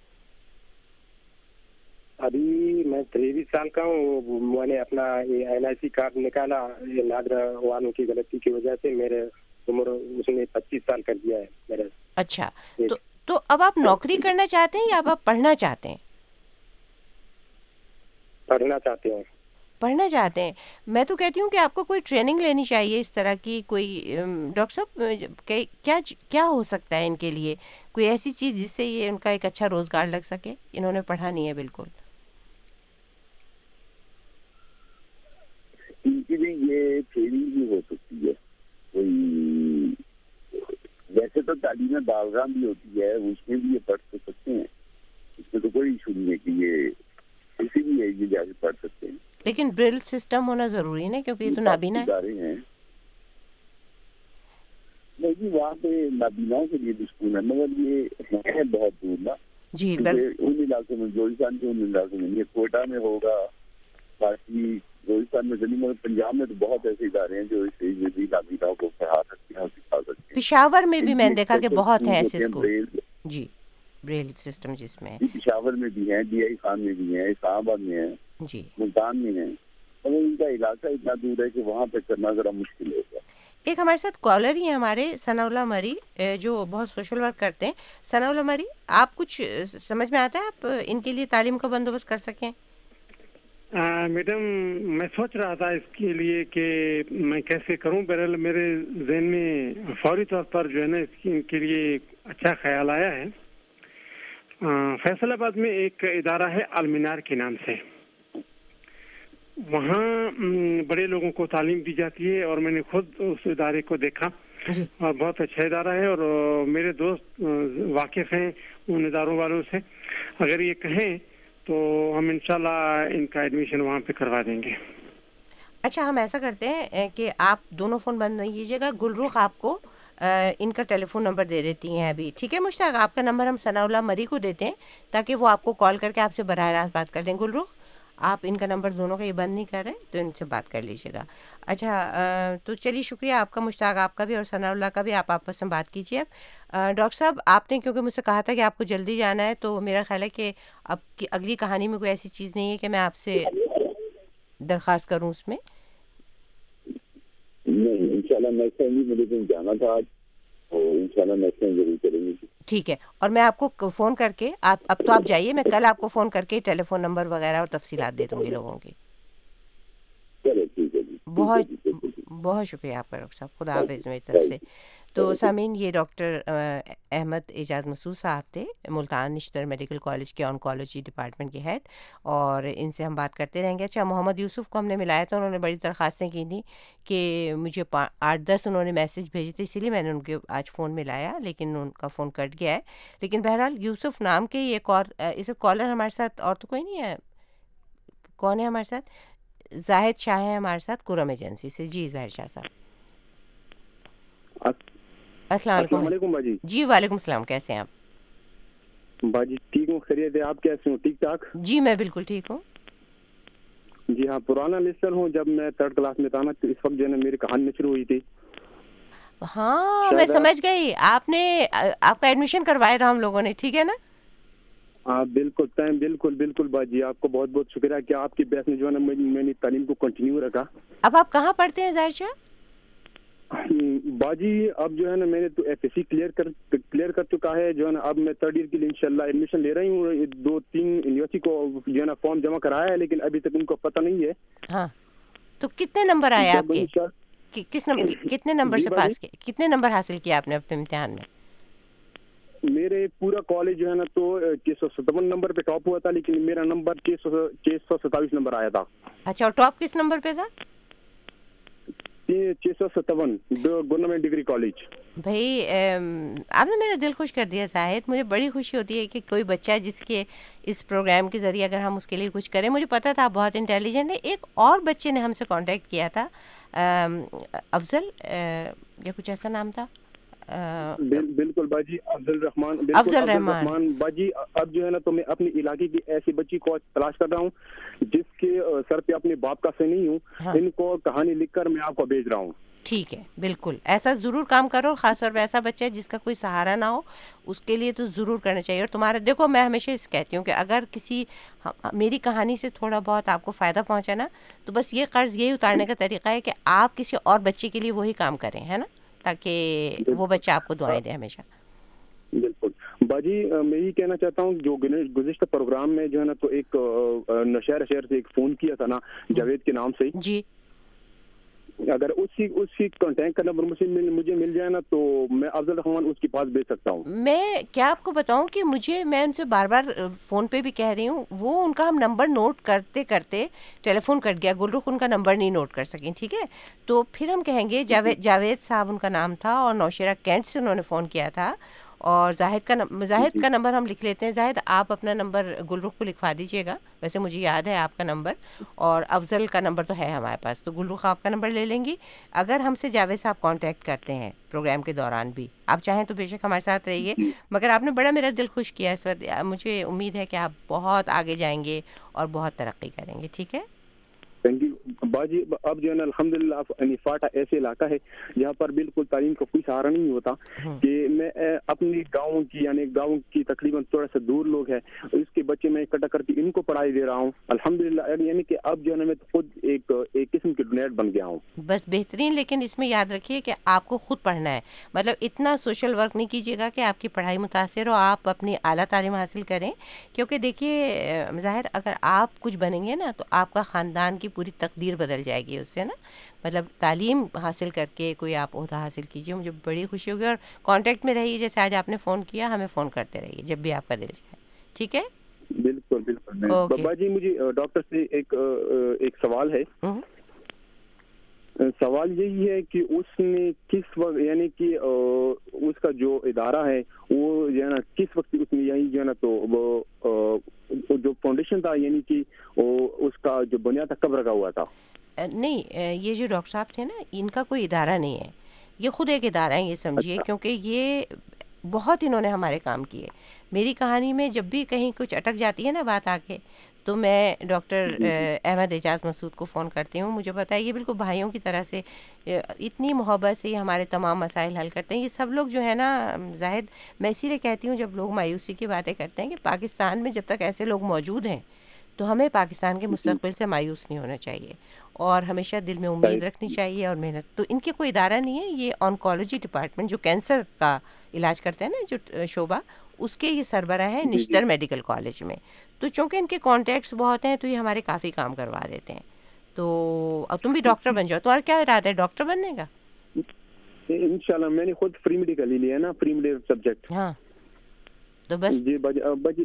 ابھی میں 23 سال کا ہوں. میں نے اپنا این آئی سی کارڈ نکالا، یہ نادرا والوں کی غلطی کی وجہ سے. میرے عمر اس نے 25 سال کر دیا ہے میرا. اچھا تو اب آپ نوکری کرنا چاہتے ہیں یا اب آپ پڑھنا چاہتے ہیں؟ پڑھنا چاہتے ہیں. پڑھنا چاہتے ہیں. میں تو کہتی ہوں کہ آپ کو کوئی ٹریننگ لینی چاہیے اس طرح کی. کوئی ڈاکٹر صاحب کیا ہو سکتا ہے ان کے لیے کوئی ایسی چیز جس سے یہ ان کا ایک اچھا روزگار لگ سکے؟ انہوں نے پڑھا نہیں ہے بالکل. ان کی بھی یہ ٹریننگ بھی ہو سکتی ہے. کوئی ویسے تو تعلیم باغام بھی ہوتی ہے, اس میں بھی یہ پڑھ سکتے ہیں, اس میں تو کوئی ایشو نہیں ہے کہ یہ کسی بھی ایج میں جا کے پڑھ سکتے ہیں. لیکن بریل سسٹم ہونا ضروری ہے نا, کیونکہ یہ تو نابینا ہے. نہیں, وہاں پہ نابیناؤں کے لیے بھی اسکول ہے, مگر یہ ہے بہت دور نا. جی ان علاقوں میں, جوہستان کے ان علاقوں میں, یہ کوئٹہ میں ہوگا, باقی جوہستان میں نہیں, مگر پنجاب میں تو بہت ایسے ادارے ہیں جو اس ایج میں بھی نابیناؤں کو پڑھا سکتے ہیں اور سکھا سکتے ہیں. پشاور میں بھی میں نے دیکھا کہ بہت ہیں ایسے اسکول. جی, بریل سسٹم جس میں پشاور میں بھی ہیں, ڈی آئی خان میں بھی ہیں, اسلام آباد میں ہیں, جی ملتان میں ہیں, مگر ان کا علاقہ اتنا دور ہے کہ وہاں پہ کرنا ذرا مشکل ہوگا. ایک ہمارے ساتھ کالر ہی ہیں ہمارے, ثناء اللہ مری, جو بہت سوشل ورک کرتے ہیں. ثناء اللہ مری, آپ کچھ سمجھ میں آتا ہے آپ ان کے لیے تعلیم کا بندوبست کر سکیں؟ میڈم, میں سوچ رہا تھا اس کے لیے کہ میں کیسے کروں. بہرحال میرے ذہن میں فوری طور پر جو ہے نا ان کے لیے اچھا خیال آیا ہے. فیصل آباد میں ایک ادارہ ہے المنار کے نام سے, وہاں بڑے لوگوں کو تعلیم دی جاتی ہے, اور میں نے خود اس ادارے کو دیکھا اور بہت اچھا ادارہ ہے, اور میرے دوست واقف ہیں ان اداروں والوں سے. اگر یہ کہیں تو ہم انشاءاللہ ان کا ایڈمیشن وہاں پہ کروا دیں گے. اچھا, ہم ایسا کرتے ہیں کہ آپ دونوں فون بند نہیں کیجیے گا. گلرخ آپ کو ان کا ٹیلی فون نمبر دے دیتی ہیں ابھی, ٹھیک ہے مشتاق؟ آپ کا نمبر ہم ثناء اللہ مری کو دیتے ہیں تاکہ وہ آپ کو کال کر کے آپ سے براہ راست بات کر دیں. گلرخ, آپ ان کا نمبر دونوں کا یہ بند نہیں کر رہے تو ان سے بات کر لیجیے گا. اچھا, تو چلیے شکریہ آپ کا, مشتاق آپ کا بھی اور ثناء اللہ کا بھی. آپ آپس میں بات کیجیے. اب ڈاکٹر صاحب, آپ نے کیونکہ مجھ سے کہا تھا کہ آپ کو جلدی جانا ہے, تو میرا خیال ہے کہ اب کی اگلی کہانی میں کوئی ایسی چیز نہیں ہے کہ میں آپ سے درخواست کروں اس میں. نہیں, انشاءاللہ نیکسٹ ٹائم بھی مجھے جانا تھا آج, اور انشاءاللہ نیکسٹ ٹائم ضرور کریں گے. ٹھیک ہے, اور میں آپ کو فون کر کے, اب تو آپ جائیے, میں کل آپ کو فون کر کے ٹیلی فون نمبر وغیرہ اور تفصیلات دے دوں گی لوگوں کی. چلو ٹھیک ہے جی, بہت بہت شکریہ آپ کا ڈاکٹر صاحب, خدا حافظ میری طرف سے. تو سامعین, یہ ڈاکٹر احمد اعجاز مسعود صاحب تھے, ملتان نشتر میڈیکل کالج کے آنکالوجی ڈپارٹمنٹ کے ہیڈ, اور ان سے ہم بات کرتے رہیں گے. اچھا, محمد یوسف کو ہم نے ملایا تھا, انہوں نے بڑی درخواستیں کی تھیں کہ مجھے 8-10 انہوں نے میسج بھیجے تھے, اسی لیے میں نے ان کے آج فون ملایا, لیکن ان کا فون کٹ گیا ہے. لیکن بہرحال یوسف نام کے ایک اور اس کالر ہمارے ساتھ, اور تو کوئی نہیں ہے, کون ہے ہمارے ساتھ؟ زاہد شاہ ہے ہمارے ساتھ, کرم ایجنسی سے. جی زاہد شاہ صاحب, السلام علیکم باجی. جی وعلیکم السلام, کیسے ہیں آپ؟ باجی ٹھیک ہوں, خیریت ہے, آپ کیسے ہوں؟ ٹھیک ٹھاک. جی میں بالکل ٹھیک ہوں. جی ہاں, پرانا لسٹر ہوں. جب میں 3rd کلاس میں تھا نا, تو اس وقت جو ہے نا میری کہانی شروع ہوئی تھی. ہاں میں سمجھ گئی, آپ نے آپ کا ایڈمیشن کروایا تھا ہم لوگوں نے, ٹھیک ہے نا؟ ہاں بالکل ٹائم, بالکل بالکل باجی, آپ کو بہت بہت شکریہ کہ آپ کی بیس نے جو ہے نا میں نے تعلیم کو کنٹینیو رکھا. اب آپ کہاں پڑھتے ہیں زاہد شاہ؟ باجی اب جو ہے نا میں نے تو ایف ایس سی کلیئر کر چکا ہے, جو ہے نا اب میں 3rd ایئر کے لیے انشاءاللہ ایڈمیشن لے رہی ہوں. 2-3 یونیورسٹی کو جو ہے نا فارم جمع کرایا ہے, لیکن ابھی تک ان کو پتہ نہیں ہے. ہاں, تو کتنے نمبر آئے آپ کے؟ کتنے نمبر سے پاس کیے, کتنے نمبر حاصل کیا آپ نے اپنے امتحان میں؟ میرے پورا کالج جو ہے نا تو 657 نمبر پہ ٹاپ ہوا تھا, لیکن میرا نمبر 627 نمبر آیا تھا. اچھا, اور ٹاپ کس نمبر پہ تھا؟ 657 گورنمنٹ ڈگری کالج. بھائی آپ نے میرا دل خوش کر دیا زاہد, مجھے بڑی خوشی ہوتی ہے کہ کوئی بچہ جس کے اس پروگرام کے ذریعے اگر ہم اس کے لیے کچھ کریں. مجھے پتا تھا آپ بہت انٹیلیجنٹ ہے. ایک اور بچے نے ہم سے کانٹیکٹ کیا تھا, افضل یا کچھ ایسا نام تھا. بالکل باجی, افضل رحمان باجی. اب جو ہے نا تو میں اپنے علاقے کی ایسی بچی کو تلاش کر رہا ہوں جس کے سر پہ اپنے باپ کا سے نہیں ہوں. ان کو کہانی لکھ کر میں آپ کو بھیج رہا ہوں. ٹھیک ہے, بالکل ایسا ضرور کام کرو, خاص طور پہ ایسا بچہ ہے جس کا کوئی سہارا نہ ہو, اس کے لیے تو ضرور کرنا چاہیے. اور تمہارا دیکھو, میں ہمیشہ اس کہتی ہوں کہ اگر کسی میری کہانی سے تھوڑا بہت آپ کو فائدہ پہنچا نا, تو بس یہ قرض یہی اتارنے کا طریقہ ہے کہ آپ کسی اور بچے کے لیے وہی کام کریں, ہے نا. تاکہ وہ بچہ آپ کو دعائیں دے ہمیشہ. بالکل باجی میں یہ کہنا چاہتا ہوں جو گزشتہ پروگرام میں جو ہے نا تو ایک نوشہرہ شہر سے ایک فون کیا تھا نا جاوید کے نام سے جی, اگر اس کی کانٹیکٹ کا نمبر مجھے مل جائے نا تو میں افضل رحمان اس کے پاس بھیج سکتا ہوں. میں کیا آپ کو بتاؤں کہ میں ان سے بار بار فون پہ بھی کہہ رہی ہوں, وہ ان کا ہم نمبر نوٹ کرتے کرتے ٹیلی فون کٹ گیا, گلرخ ان کا نمبر نہیں نوٹ کر سکیں, ٹھیک ہے, تو پھر ہم کہیں گے جاوید صاحب ان کا نام تھا اور نوشہرہ کینٹ سے انہوں نے فون کیا تھا, اور زاہد کا نمبر ہم لکھ لیتے ہیں. زاہد آپ اپنا نمبر گلرخ کو لکھوا دیجیے گا, ویسے مجھے یاد ہے آپ کا نمبر, اور افضل کا نمبر تو ہے ہمارے پاس, تو گلرخ آپ کا نمبر لے لیں گی. اگر ہم سے جاوید صاحب کانٹیکٹ کرتے ہیں پروگرام کے دوران بھی, آپ چاہیں تو بے شک ہمارے ساتھ رہیے, مگر آپ نے بڑا میرا دل خوش کیا اس وقت. مجھے امید ہے کہ آپ بہت آگے جائیں گے اور بہت ترقی کریں گے, ٹھیک ہے. تھینک یو باجی. اب جو ہے نا الحمدللہ فاٹا ایسے علاقہ ہے جہاں پر بالکل تعلیم کا کوئی سہارا نہیں ہوتا کہ میں اپنی گاؤں کی تقریباً تھوڑا سا دور لوگ ہیں, اس کے بچے میں اکٹھا کر کے ان کو پڑھائی دے رہا ہوں الحمدللہ. یعنی کہ اب جو ہے نا میں خود ایک قسم کی ڈونیٹ بن گیا ہوں. بس بہترین, لیکن اس میں یاد رکھیے کہ آپ کو خود پڑھنا ہے, مطلب اتنا سوشل ورک نہیں کیجیے گا کہ آپ کی پڑھائی متاثر ہو, آپ اپنی اعلیٰ تعلیم حاصل کریں, کیونکہ دیکھیے ظاہر اگر آپ کچھ بنیں گے نا تو آپ کا خاندان کی پوری تقدیر بدل جائے گی اس سے نا. مطلب تعلیم حاصل کر کے کوئی آپ عہدہ حاصل کیجیے, مجھے بڑی خوشی ہوگی. اور کانٹیکٹ میں رہیے, جیسے آج آپ نے فون کیا, ہمیں فون کرتے رہیے جب بھی آپ کا دل چاہے, ٹھیک ہے. بالکل بالکل. بابا جی مجھے ڈاکٹر سے ایک سوال ہے. سوال یہی ہے کہ اس نے کس وقت, یعنی کہ اس کا جو ادارہ ہے وہ جو ہے نا کس وقت اس میں یہی جو ہے نا تو وہ جو فاؤنڈیشن تھا, یعنی کہ اس کا جو بنیاد تھا کب رکھا ہوا تھا؟ نہیں, یہ جو ڈاکٹر صاحب تھے نا, ان کا کوئی ادارہ نہیں ہے, یہ خود ایک ادارہ ہے, یہ سمجھیے. کیونکہ یہ بہت انہوں نے ہمارے کام کیے. میری کہانی میں جب بھی کہیں کچھ اٹک جاتی ہے نا بات آ کے, تو میں ڈاکٹر احمد اعجاز مسعود کو فون کرتی ہوں. مجھے پتا ہے یہ بالکل بھائیوں کی طرح سے اتنی محبت سے یہ ہمارے تمام مسائل حل کرتے ہیں. یہ سب لوگ جو ہے نا زاہد, میں اسی لیے کہتی ہوں جب لوگ مایوسی کی باتیں کرتے ہیں کہ پاکستان میں جب تک ایسے لوگ موجود ہیں تو ہمیں پاکستان کے مستقبل سے مایوس نہیں ہونا چاہیے, اور ہمیشہ دل میں امید رکھنی چاہیے اور محنت. تو ان کے کوئی ادارہ نہیں ہے, یہ آنکولوجی ڈپارٹمنٹ جو کینسر کا علاج کرتے ہیں نا, جو شعبہ, اس کے یہ سربراہ ہیں نشتر میڈیکل کالج میں. تو چونکہ ان کے کانٹیکٹس بہت ہیں تو یہ ہمارے کافی کام کروا دیتے ہیں. تو اب تم بھی ڈاکٹر بن جاؤ. تمہارا کیا ارادہ ہے, ڈاکٹر بننے کا؟ انشاءاللہ میں نے خود فری میڈیکل ہی لیا نا, فری میڈیکل سبجیکٹ. ہاں تو بس جی باجی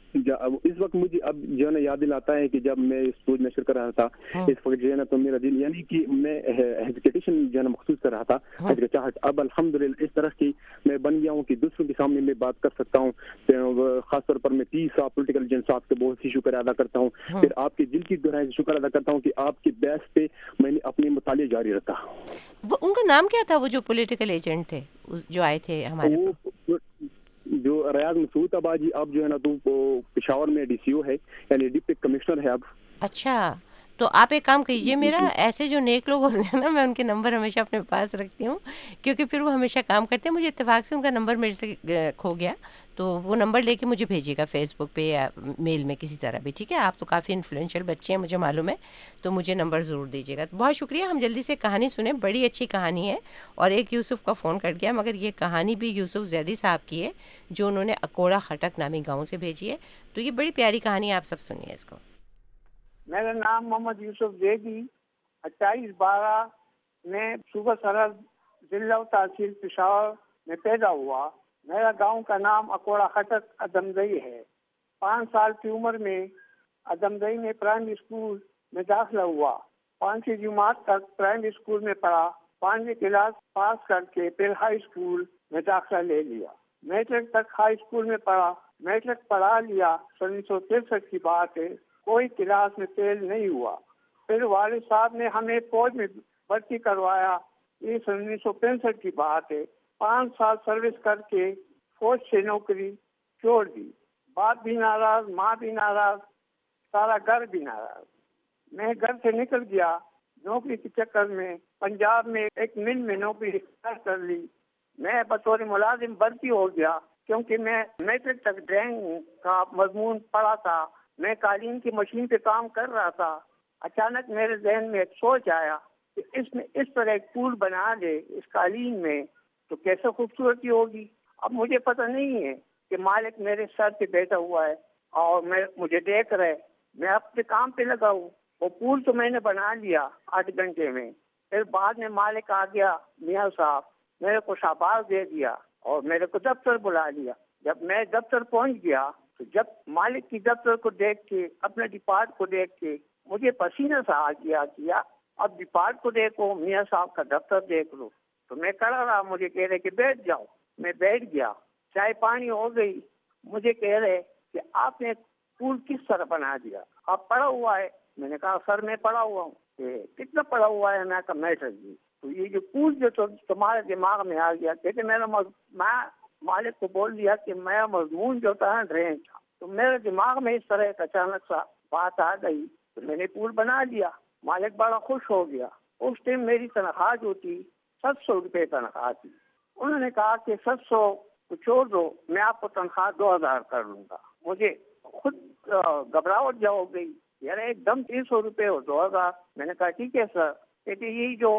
اس وقت مجھے اب جو ہے نا یاد دلاتا ہے کہ جب میں اسکول میں شروع کر رہا تھا, اس وقت جو ہے نا تو میرا دل, یعنی کہ میں ہیزیٹیشن جو ہے نا محسوس کر رہا تھا, ہچکچاہٹ. اب الحمدللہ اس طرح کی میں بن گیا ہوں کہ دوسروں کے سامنے میں بات کر سکتا ہوں. خاص طور پر میں پولیٹیکل ایجنٹ صاحب کے بہت سی شکر ادا کرتا ہوں. پھر آپ کے دل کی گہرائی سے شکر ادا کرتا ہوں کہ آپ کی بیس پہ میں نے اپنے مطالعے جاری رکھا. ان کا نام کیا تھا, وہ جو پولیٹیکل ایجنٹ تھے جو آئے تھے ہمارے؟ جو ریاض مسعود آبادی, اب جو ہے نا تو پشاور میں ڈی سی او ہے, یعنی ڈپٹی کمشنر ہے اب. اچھا, تو آپ ایک کام کیجئے, میرا ایسے جو نیک لوگ ہوتے ہیں نا, میں ان کے نمبر ہمیشہ اپنے پاس رکھتی ہوں, کیونکہ پھر وہ ہمیشہ کام کرتے ہیں. مجھے اتفاق سے ان کا نمبر میرے سے کھو گیا, تو وہ نمبر لے کے مجھے بھیجیے گا فیس بک پہ یا میل میں کسی طرح بھی, ٹھیک ہے. آپ تو کافی انفلوئنشیل بچے ہیں مجھے معلوم ہے, تو مجھے نمبر ضرور دیجیے گا. بہت شکریہ. ہم جلدی سے کہانی سنیں, بڑی اچھی کہانی ہے. اور ایک یوسف کا فون کٹ گیا, مگر یہ کہانی بھی یوسف زیدی صاحب کی ہے, جو انہوں نے اکوڑا خٹک نامی گاؤں سے بھیجی ہے. تو یہ بڑی پیاری کہانی ہے, آپ سب سنیے اس کو. میرا نام محمد یوسف زیدی, 28/12 میں صوبہ سرحد ضلع و تحصیل پشاور میں پیدا ہوا. میرا گاؤں کا نام اکوڑا خٹک ادمدئی ہے. 5 سال کی عمر میں ادمدئی میں پرائمری اسکول میں داخلہ ہوا. 5ویں جماعت تک پرائمری اسکول میں پڑھا. 5ویں کلاس پاس کر کے پھر ہائی اسکول میں داخلہ لے لیا. میٹرک تک ہائی اسکول میں پڑھا. میٹرک پڑھا لیا. 1963 کی بات ہے. کوئی کلاس میں فیل نہیں ہوا. پھر والد صاحب نے ہمیں فوج میں بھرتی کروایا. یہ 1965 کی بات ہے. 5 سال سروس کر کے فوج سے نوکری چھوڑ دی. باپ بھی ناراض, ماں بھی ناراض, سارا گھر بھی ناراض. میں گھر سے نکل گیا. نوکری کے چکر میں پنجاب میں ایک مل میں نوکری اختیار کر لی. میں بطور ملازم بھرتی ہو گیا, کیونکہ میں میٹرک تک ڈرائنگ کا مضمون پڑھا تھا. میں قالین کی مشین پہ کام کر رہا تھا. اچانک میرے ذہن میں ایک سوچ آیا کہ اس میں اس طرح ایک پول بنا دے اس قالین میں تو کیسے خوبصورتی ہوگی. اب مجھے پتہ نہیں ہے کہ مالک میرے سر پہ بیٹھا ہوا ہے اور مجھے دیکھ رہا ہے. میں اپنے کام پہ لگا ہوں. وہ پول تو میں نے بنا لیا 8 گھنٹے میں. پھر بعد میں مالک آ گیا میاں صاحب, میرے کو شاباش دے دیا اور میرے کو دفتر بلا لیا. جب میں دفتر پہنچ گیا تو جب مالک کی دفتر کو دیکھ کے, اپنے ڈپارٹ کو دیکھ کے مجھے پسینہ سا آ گیا. اب ڈپارٹ کو دیکھو, میاں صاحب کا دفتر دیکھ لو. تو میں کھڑا رہا, مجھے کہہ رہے کہ بیٹھ جاؤ. میں بیٹھ گیا, چائے پانی ہو گئی. مجھے کہہ رہے کہ آپ نے پول کس طرح بنا دیا, آپ پڑھا ہوا ہے. میں نے کہا سر میں پڑھا ہوا ہوں. کہ کتنا پڑھا ہوا ہے؟ میں کہا میٹر جی. تو یہ جو پول جو تمہارے دماغ میں آ گیا, کہتے میں مالک کو بول دیا کہ میرا مضمون جو تھا ڈرین تھا. تو میرے دماغ میں اس طرح ایک اچانک سا بات آ گئی تو میں نے پول بنا لیا. مالک بڑا خوش ہو گیا. اس ٹائم میری تنخواہ جو تھی 700 روپے تنخواہ تھی. انہوں نے کہا کہ 700 کو چھوڑ دو, میں آپ کو تنخواہ 2000 کر لوں گا. مجھے خود گھبراہٹ جا ہو گئی, یار ایک دم 300 روپے اور 2000. میں نے کہا ٹھیک ہے سر. کہتے یہی جو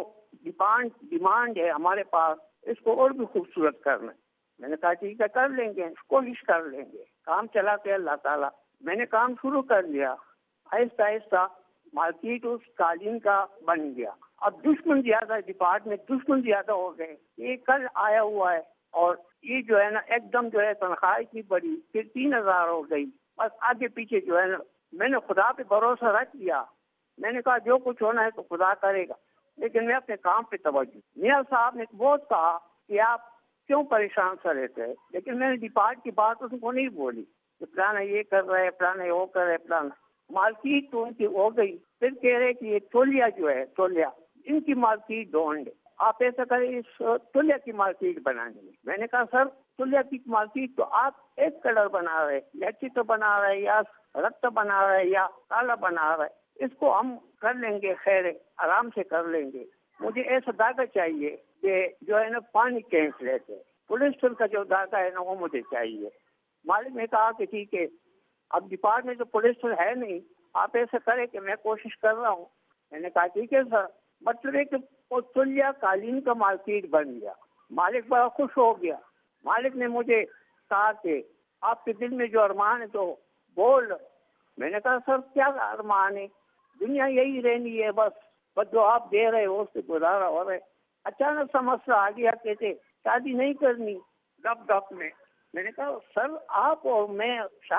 ڈیمانڈ ہے ہمارے پاس, اس کو اور بھی خوبصورت کرنا ہے. میں نے کہا ٹھیک ہے کر لیں گے, کوشش کر لیں گے. کام چلا کے اللہ تعالیٰ. میں نے کام شروع کر لیا. آہستہ آہستہ مارکیٹ اس قالین کا بن گیا. اب دشمن زیادہ, ڈپارٹ میں دشمن زیادہ ہو گئے. یہ کل آیا ہوا ہے اور یہ جو ہے نا ایک دم جو ہے تنخواہ کی بڑی, پھر 3000 ہو گئی. بس آگے پیچھے جو ہے نا میں نے خدا پہ بھروسہ رکھ دیا. میں نے کہا جو کچھ ہونا ہے تو خدا کرے گا, لیکن میں اپنے کام پہ توجہ. میاں صاحب نے بہت کہا کہ آپ کیوں پریشان سا رہتے ہیں, لیکن میں نے ڈپارٹ کی بات اس کو نہیں بولی کہ پلانا یہ کر رہے, پلانا وہ کر رہے, پلانا. مارکیٹ تو ان کی ہو گئی. پھر کہہ رہے کہ یہ تولیا جو ہے, تولیا ان کی مارکیٹ ڈونڈ, آپ ایسا کریں اس تولیا کی مارکیٹ بنانے میں. میں نے کہا سر تولیا کی مارکیٹ تو آپ ایک کلر بنا رہے, یا چتر بنا رہے, یا رت بنا رہے, یا کالا بنا رہے, اس کو ہم کر لیں گے, خیر آرام سے کر لیں گے. مجھے ایسا دھاگا چاہیے کہ جو ہے نا پانی کھینچ لیتے. پولیسٹر کا جو دھاگا ہے نا وہ مجھے چاہیے. مالک نے کہا کہ ٹھیک ہے, اب ڈپارٹ میں تو پولیسٹر ہے نہیں, آپ ایسا کریں کہ میں کوشش کر رہا ہوں. میں نے کہا ٹھیک ہے سر. مطلب ہے کہ تولیا قالین کا مارکیٹ بن گیا. مالک بڑا خوش ہو گیا. مالک نے مجھے کہا کہ آپ کے دل میں جو ارمان ہے تو بول. میں نے کہا سر کیا ارمان ہے, دنیا یہی رہنی ہے, بس جو آپ دے رہے ہو اس سے گزارا ہو رہے. اچانک سا مسئلہ آ گیا, کہتے شادی نہیں کرنی گپ میں. میں نے کہا سر آپ اور میں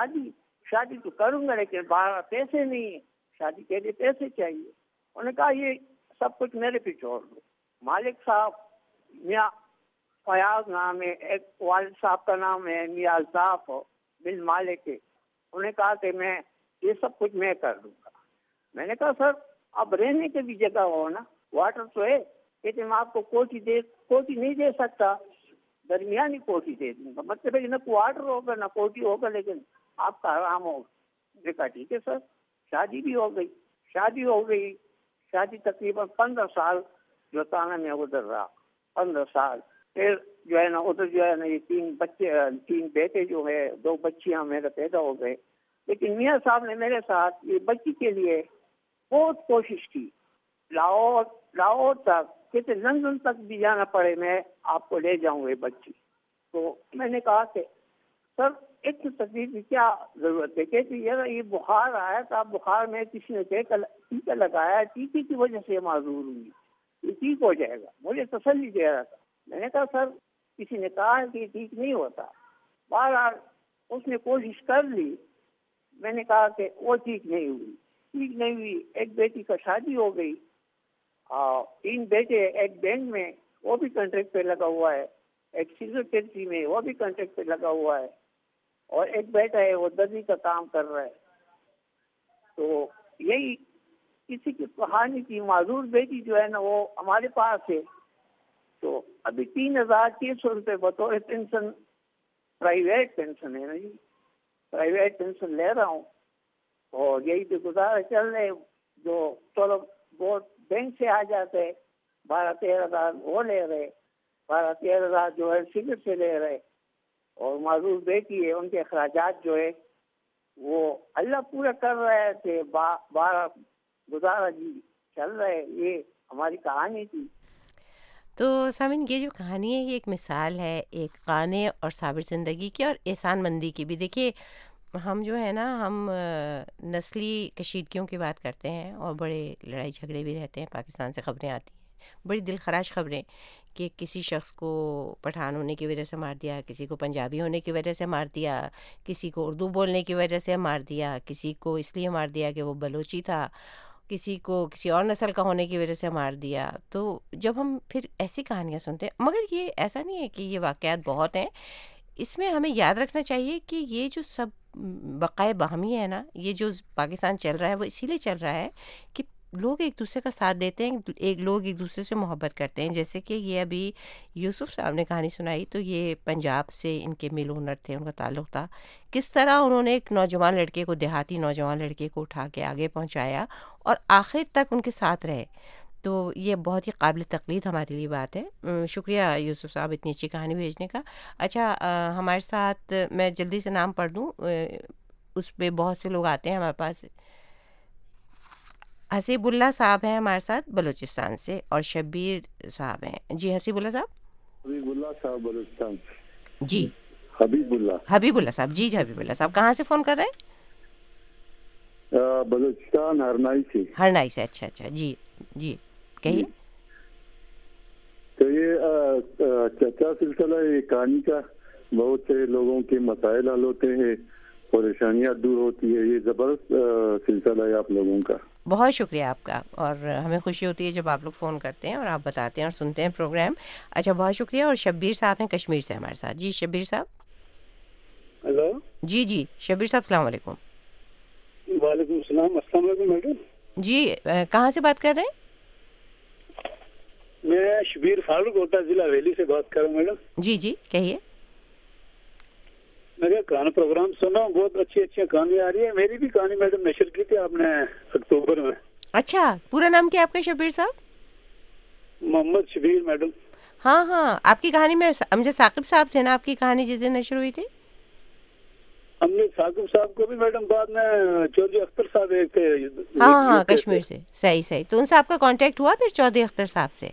شادی تو کروں گا, لیکن 12 پیسے نہیں ہیں. شادی کے لیے پیسے چاہیے. انہوں نے کہا یہ سب کچھ میرے پہ چھوڑ دو. مالک صاحب میاں فیاض نام ہے, ایک والد صاحب کا نام ہے میاں الطاف بن مالک ہے. انہوں نے کہا کہ میں یہ سب کچھ میں کر دوں گا. میں نے کہا سر اب رہنے کی بھی جگہ ہو نا, واٹر تو ہے. کہتے میں آپ کو کوٹھی نہیں دے سکتا, درمیانی کوٹھی دے دوں گا. مطلب ہے کہ نہ واٹر ہوگا نہ کوٹھی ہوگا, لیکن آپ کا آرام ہوگا. دیکھا ٹھیک ہے سر. شادی بھی ہو گئی. شادی تقریباً 15 سال جو تانا میں ادھر رہا, 15 سال. پھر جو ہے نا ادھر جو ہے نا یہ 3 بیٹے جو ہے, 2 بچیاں میرے پیدا ہو گئے. لیکن میاں صاحب نے میرے ساتھ یہ بچی کے لیے بہت کوشش کی. لاہور تک, کہتے لندن تک بھی جانا پڑے میں آپ کو لے جاؤں گے بچی. تو میں نے کہا کہ سر اتنی تکلیف کی کیا ضرورت ہے. کہتے یار یہ بخار آیا تھا, بخار میں کسی نے ٹیکا لگایا, ٹیکے کی وجہ سے معذور ہوئی, یہ ٹھیک ہو جائے گا. مجھے تسلی دے رہا تھا. میں نے کہا سر کسی نے کہا کہ یہ ٹھیک نہیں ہوتا. بہرحال اس نے کوشش کر لی. میں نے کہا کہ وہ ٹھیک نہیں ہوئی. ایک بیٹی کا شادی ہو گئی, 3 بیٹے, ایک بینک میں وہ بھی کنٹریکٹ پہ لگا ہوا ہے, ایک سیکریٹری میں وہ بھی کنٹریکٹ پہ لگا ہوا ہے, اور ایک بیٹا ہے وہ درزی کا کام کر رہا ہے. تو یہی کسی کی کہانی کی. معذور بیٹی جو ہے نا وہ ہمارے پاس ہے. تو ابھی 3300 روپے بطور پینشن, پرائیویٹ پینشن ہے نا جی, پرائیویٹ پینشن لے رہا ہوں. اور یہی تو گزارا چل رہے. جو چلو بہت بینک سے آ جاتے 12-13 ہزار وہ لے رہے, 12-13 ہزار جو ہے سگر سے لے رہے. اور معذور بیٹی ہے, ان کے اخراجات جو ہے وہ اللہ پورا کر رہے تھے. 12 گزارا جی चल रहे, ये हमारी कहानी थी। तो सामिन, ये जो कहानी है ये एक मिसाल है एक काने और साबिर ज़िंदगी की और एहसान मंदी की भी। देखिए, हम जो है ना, हम नस्ली कशीदगियों की बात करते हैं और बड़े लड़ाई झगड़े भी रहते हैं। पाकिस्तान से ख़बरें आती हैं, बड़ी दिलखराश ख़बरें कि किसी शख्स को पठान होने की वजह से मार दिया, किसी को पंजाबी होने की वजह से मार दिया, किसी को उर्दू बोलने की वजह से मार दिया, किसी को इसलिए मार दिया कि वो बलोची था, किसी को किसी और नस्ल का होने की वजह से मार दिया। तो जब हम फिर ऐसी कहानियाँ सुनते हैं, मगर ये ऐसा नहीं है कि ये वाक़यात बहुत हैं, इसमें हमें याद रखना चाहिए कि ये जो सब बक़ाए बाहमी है ना, ये जो पाकिस्तान चल रहा है वो इसीलिए चल रहा है कि लोग एक दूसरे का साथ देते हैं, लोग एक दूसरे से मोहब्बत करते हैं। जैसे कि ये अभी यूसुफ साहब ने कहानी सुनाई, तो ये पंजाब से इनके मिल हुनर थे, उनका ताल्लुक़ था, किस तरह उन्होंने एक नौजवान लड़के को, देहाती नौजवान लड़के को उठा के आगे पहुंचाया और आखिर तक उनके साथ रहे। तो ये बहुत ही काबिल तक़लीद हमारे लिए बात है। शुक्रिया यूसुफ साहब इतनी अच्छी कहानी भेजने का। अच्छा, हमारे साथ मैं जल्दी से नाम पढ़ दूँ, उस पर बहुत से लोग आते हैं हमारे पास। हसीबुल्ला साहब हैं हमारे साथ बलूचिस्तान से और शब्बीर साहब हैं। जी हसीबुल्ला साहब। हबीबुल्ला साहब बलूचिस्तान। जी हबीबुल्ला साहब। जी हबीबुल्ला साहब, कहाँ से फ़ोन कर रहे हैं? बलूचिस्तान हरनाई से। हरनाई से, अच्छा अच्छा, जी जी कहिए। तो ये चर्चा सिलसिला ये कहानी का, बहुत से लोगों के मसाइल हल होते हैं, परेशानियाँ दूर होती है, ये ज़बरदस्त सिलसिला है आप लोगों का। बहुत शुक्रिया आपका, और हमें खुशी होती है जब आप लोग फ़ोन करते हैं और आप बताते हैं और सुनते हैं प्रोग्राम। अच्छा, बहुत शुक्रिया। और शब्बीर साहब हैं कश्मीर से हमारे साथ। जी शब्बीर साहब। हेलो। जी जी शब्बीर साहब, अस्सलाम वालेकुम। वालेकुम सलाम। अस्सलाम वालेकुम मैडम। जी कहाँ से बात कर रहे हैं? मैं शबीर फारूक कोटा जिला हवेली से बात कर रहा हूँ मैडम। जी जी कहिए। मैं कहानी प्रोग्राम सुना, बहुत अच्छी अच्छी कहानी आ रही है। मेरी भी कहानी मैडम नशर की थी आपने अक्टूबर में। अच्छा, पूरा नाम क्या आपका शबीर साहब? मोहम्मद शबीर मैडम। हाँ हाँ, आपकी कहानी में मुझे साकिब साहब थे ना, आपकी कहानी जिस दिन नशर हुई थी? हमने साकिब साहब को भी मैडम, बाद में चौधरी अख्तर साहब एक थे। हाँ हाँ, कश्मीर से। सही सही। तो उनसे आपका कांटेक्ट हुआ फिर चौधरी अख्तर साहब से?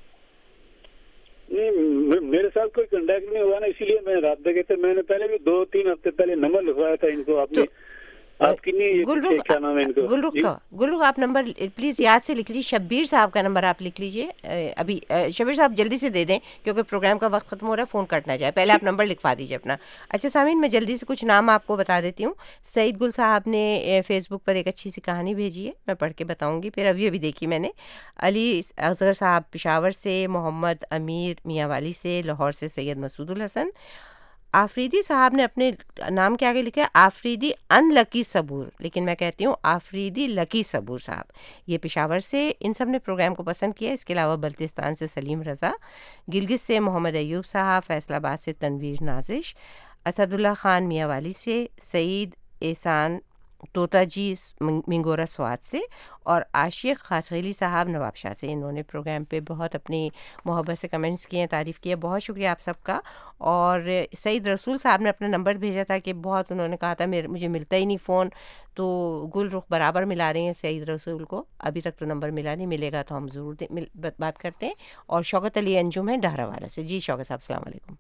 नहीं, मेरे साथ कोई कांटेक्ट नहीं हुआ ना, इसीलिए मैं राब्ते के थे। मैंने पहले भी 2-3 हफ्ते पहले नंबर लिखवाया था इनको। आपने आपकी नहीं, क्या नाम है इनको? गुलरुख आप नंबर प्लीज़ याद से लिख लीजिए। शब्बीर साहब का नंबर आप लिख लीजिए अभी। शब्बीर साहब जल्दी से दे दें क्योंकि प्रोग्राम का वक्त ख़त्म हो रहा है, फ़ोन कट ना जाए। पहले आप नंबर लिखवा दीजिए अपना। अच्छा सामीन, मैं जल्दी से कुछ नाम आपको बता देती हूँ। सईद गुल साहब ने फेसबुक पर एक अच्छी सी कहानी भेजी है, मैं पढ़ के बताऊँगी। फिर अभी देखी मैंने। अली असगर साहब पेशावर से, मोहम्मद अमीर मियांवाली से, लाहौर से सैयद मसूदुल हसन। आफरीदी साहब ने अपने नाम के आगे लिखा है आफरीदी अनलकी सबूर, लेकिन मैं कहती हूँ आफरीदी लकी सबूर साहब, ये पेशावर से। इन सब ने प्रोग्राम को पसंद किया। इसके अलावा बल्तिस्तान से सलीम रज़ा, गिलगित से मोहम्मद अयूब साहब, फैसलाबाद से तनवीर नाजिश, असदुल्ला ख़ान मियांवाली से, सईद एहसान तोताजी मिंगोरा स्वाद से, और आशिक खासगीली साहब नवाबशाह से। इन्होंने प्रोग्राम पे बहुत अपनी मोहब्बत से कमेंट्स किए हैं, तारीफ़ की है। बहुत शुक्रिया आप सबका। और सईद रसूल साहब ने अपना नंबर भेजा था कि बहुत, उन्होंने कहा था मुझे मिलता ही नहीं फ़ोन, तो गुल रुख बराबर मिला रही हैं सईद रसूल को। अभी तक तो नंबर मिला नहीं, मिलेगा तो हम ज़रूर बात करते हैं। और शौकत अली अंजुम है डहरावाला से। जी शौकत साहब, अस्सलाम वालेकुम।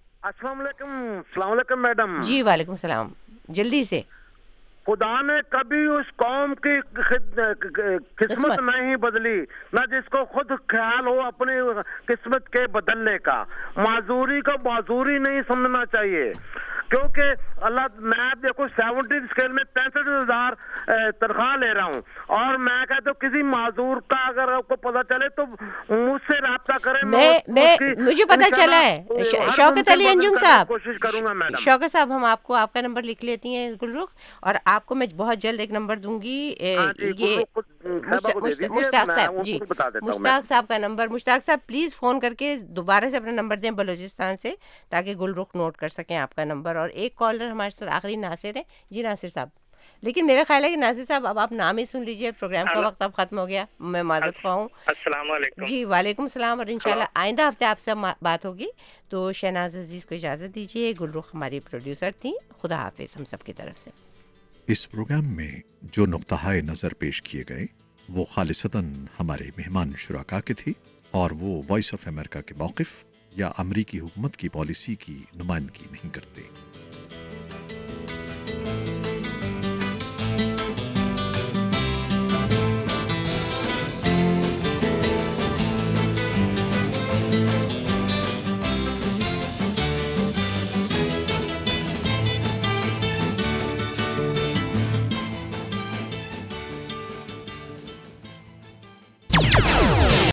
अस्सलाम वालेकुम मैडम। जी वालेकुम सलाम। जल्दी से। खुदा ने कभी उस कौम की किस्मत नहीं बदली, न जिसको खुद ख्याल हो अपनी किस्मत के बदलने का। माजूरी को माजूरी नहीं समझना चाहिए, क्योंकि अल्लाह, मैं देखो 70 स्केल में 65,000 तनख्वाह ले रहा हूँ, और मैं कहता हूँ किसी माजूर का अगर आपको पता चले तो मुझसे राब्ता करें। मुझे पता चला है शौकत अली अंजुम साहब। कोशिश करूंगा मैडम। शौकत साहब, हम आपको आपका नंबर लिख लेती हैं गुलरुख, और आपको मैं बहुत जल्द एक नंबर दूंगी। ये मुश्ताक साहब, जी मुश्ताक साहब का नंबर। मुश्ताक साहब प्लीज़ फ़ोन करके दोबारा से अपना नंबर दें बलूचिस्तान से, ताकि गुलरुख नोट कर सकें आपका नंबर। और एक कॉलर हमारे साथ आखिरी नासिर है। जी नासिर साहब, लेकिन मेरा ख्याल है कि नासिर साहब अब आप नाम ही सुन लीजिए, प्रोग्राम का वक्त अब खत्म हो गया, मैं माजरत ख्वाह हूँ। अस्सलाम वालेकुम। जी वालेकुम सलाम। और इंशाल्लाह आइंदा हफ्ते आपसे बात होगी। तो शहनाज अजीज़ को इजाज़त दीजिए। गुलरुख हमारी प्रोड्यूसर थी। खुदा हाफिज़ हम सब की तरफ से। इस प्रोग्राम में जो नुक्ता नज़र पेश किए गए وہ خالصتاً ہمارے مہمان شرکا کے تھے اور وہ وائس آف امریکہ کے موقف یا امریکی حکومت کی پالیسی کی نمائندگی نہیں کرتے۔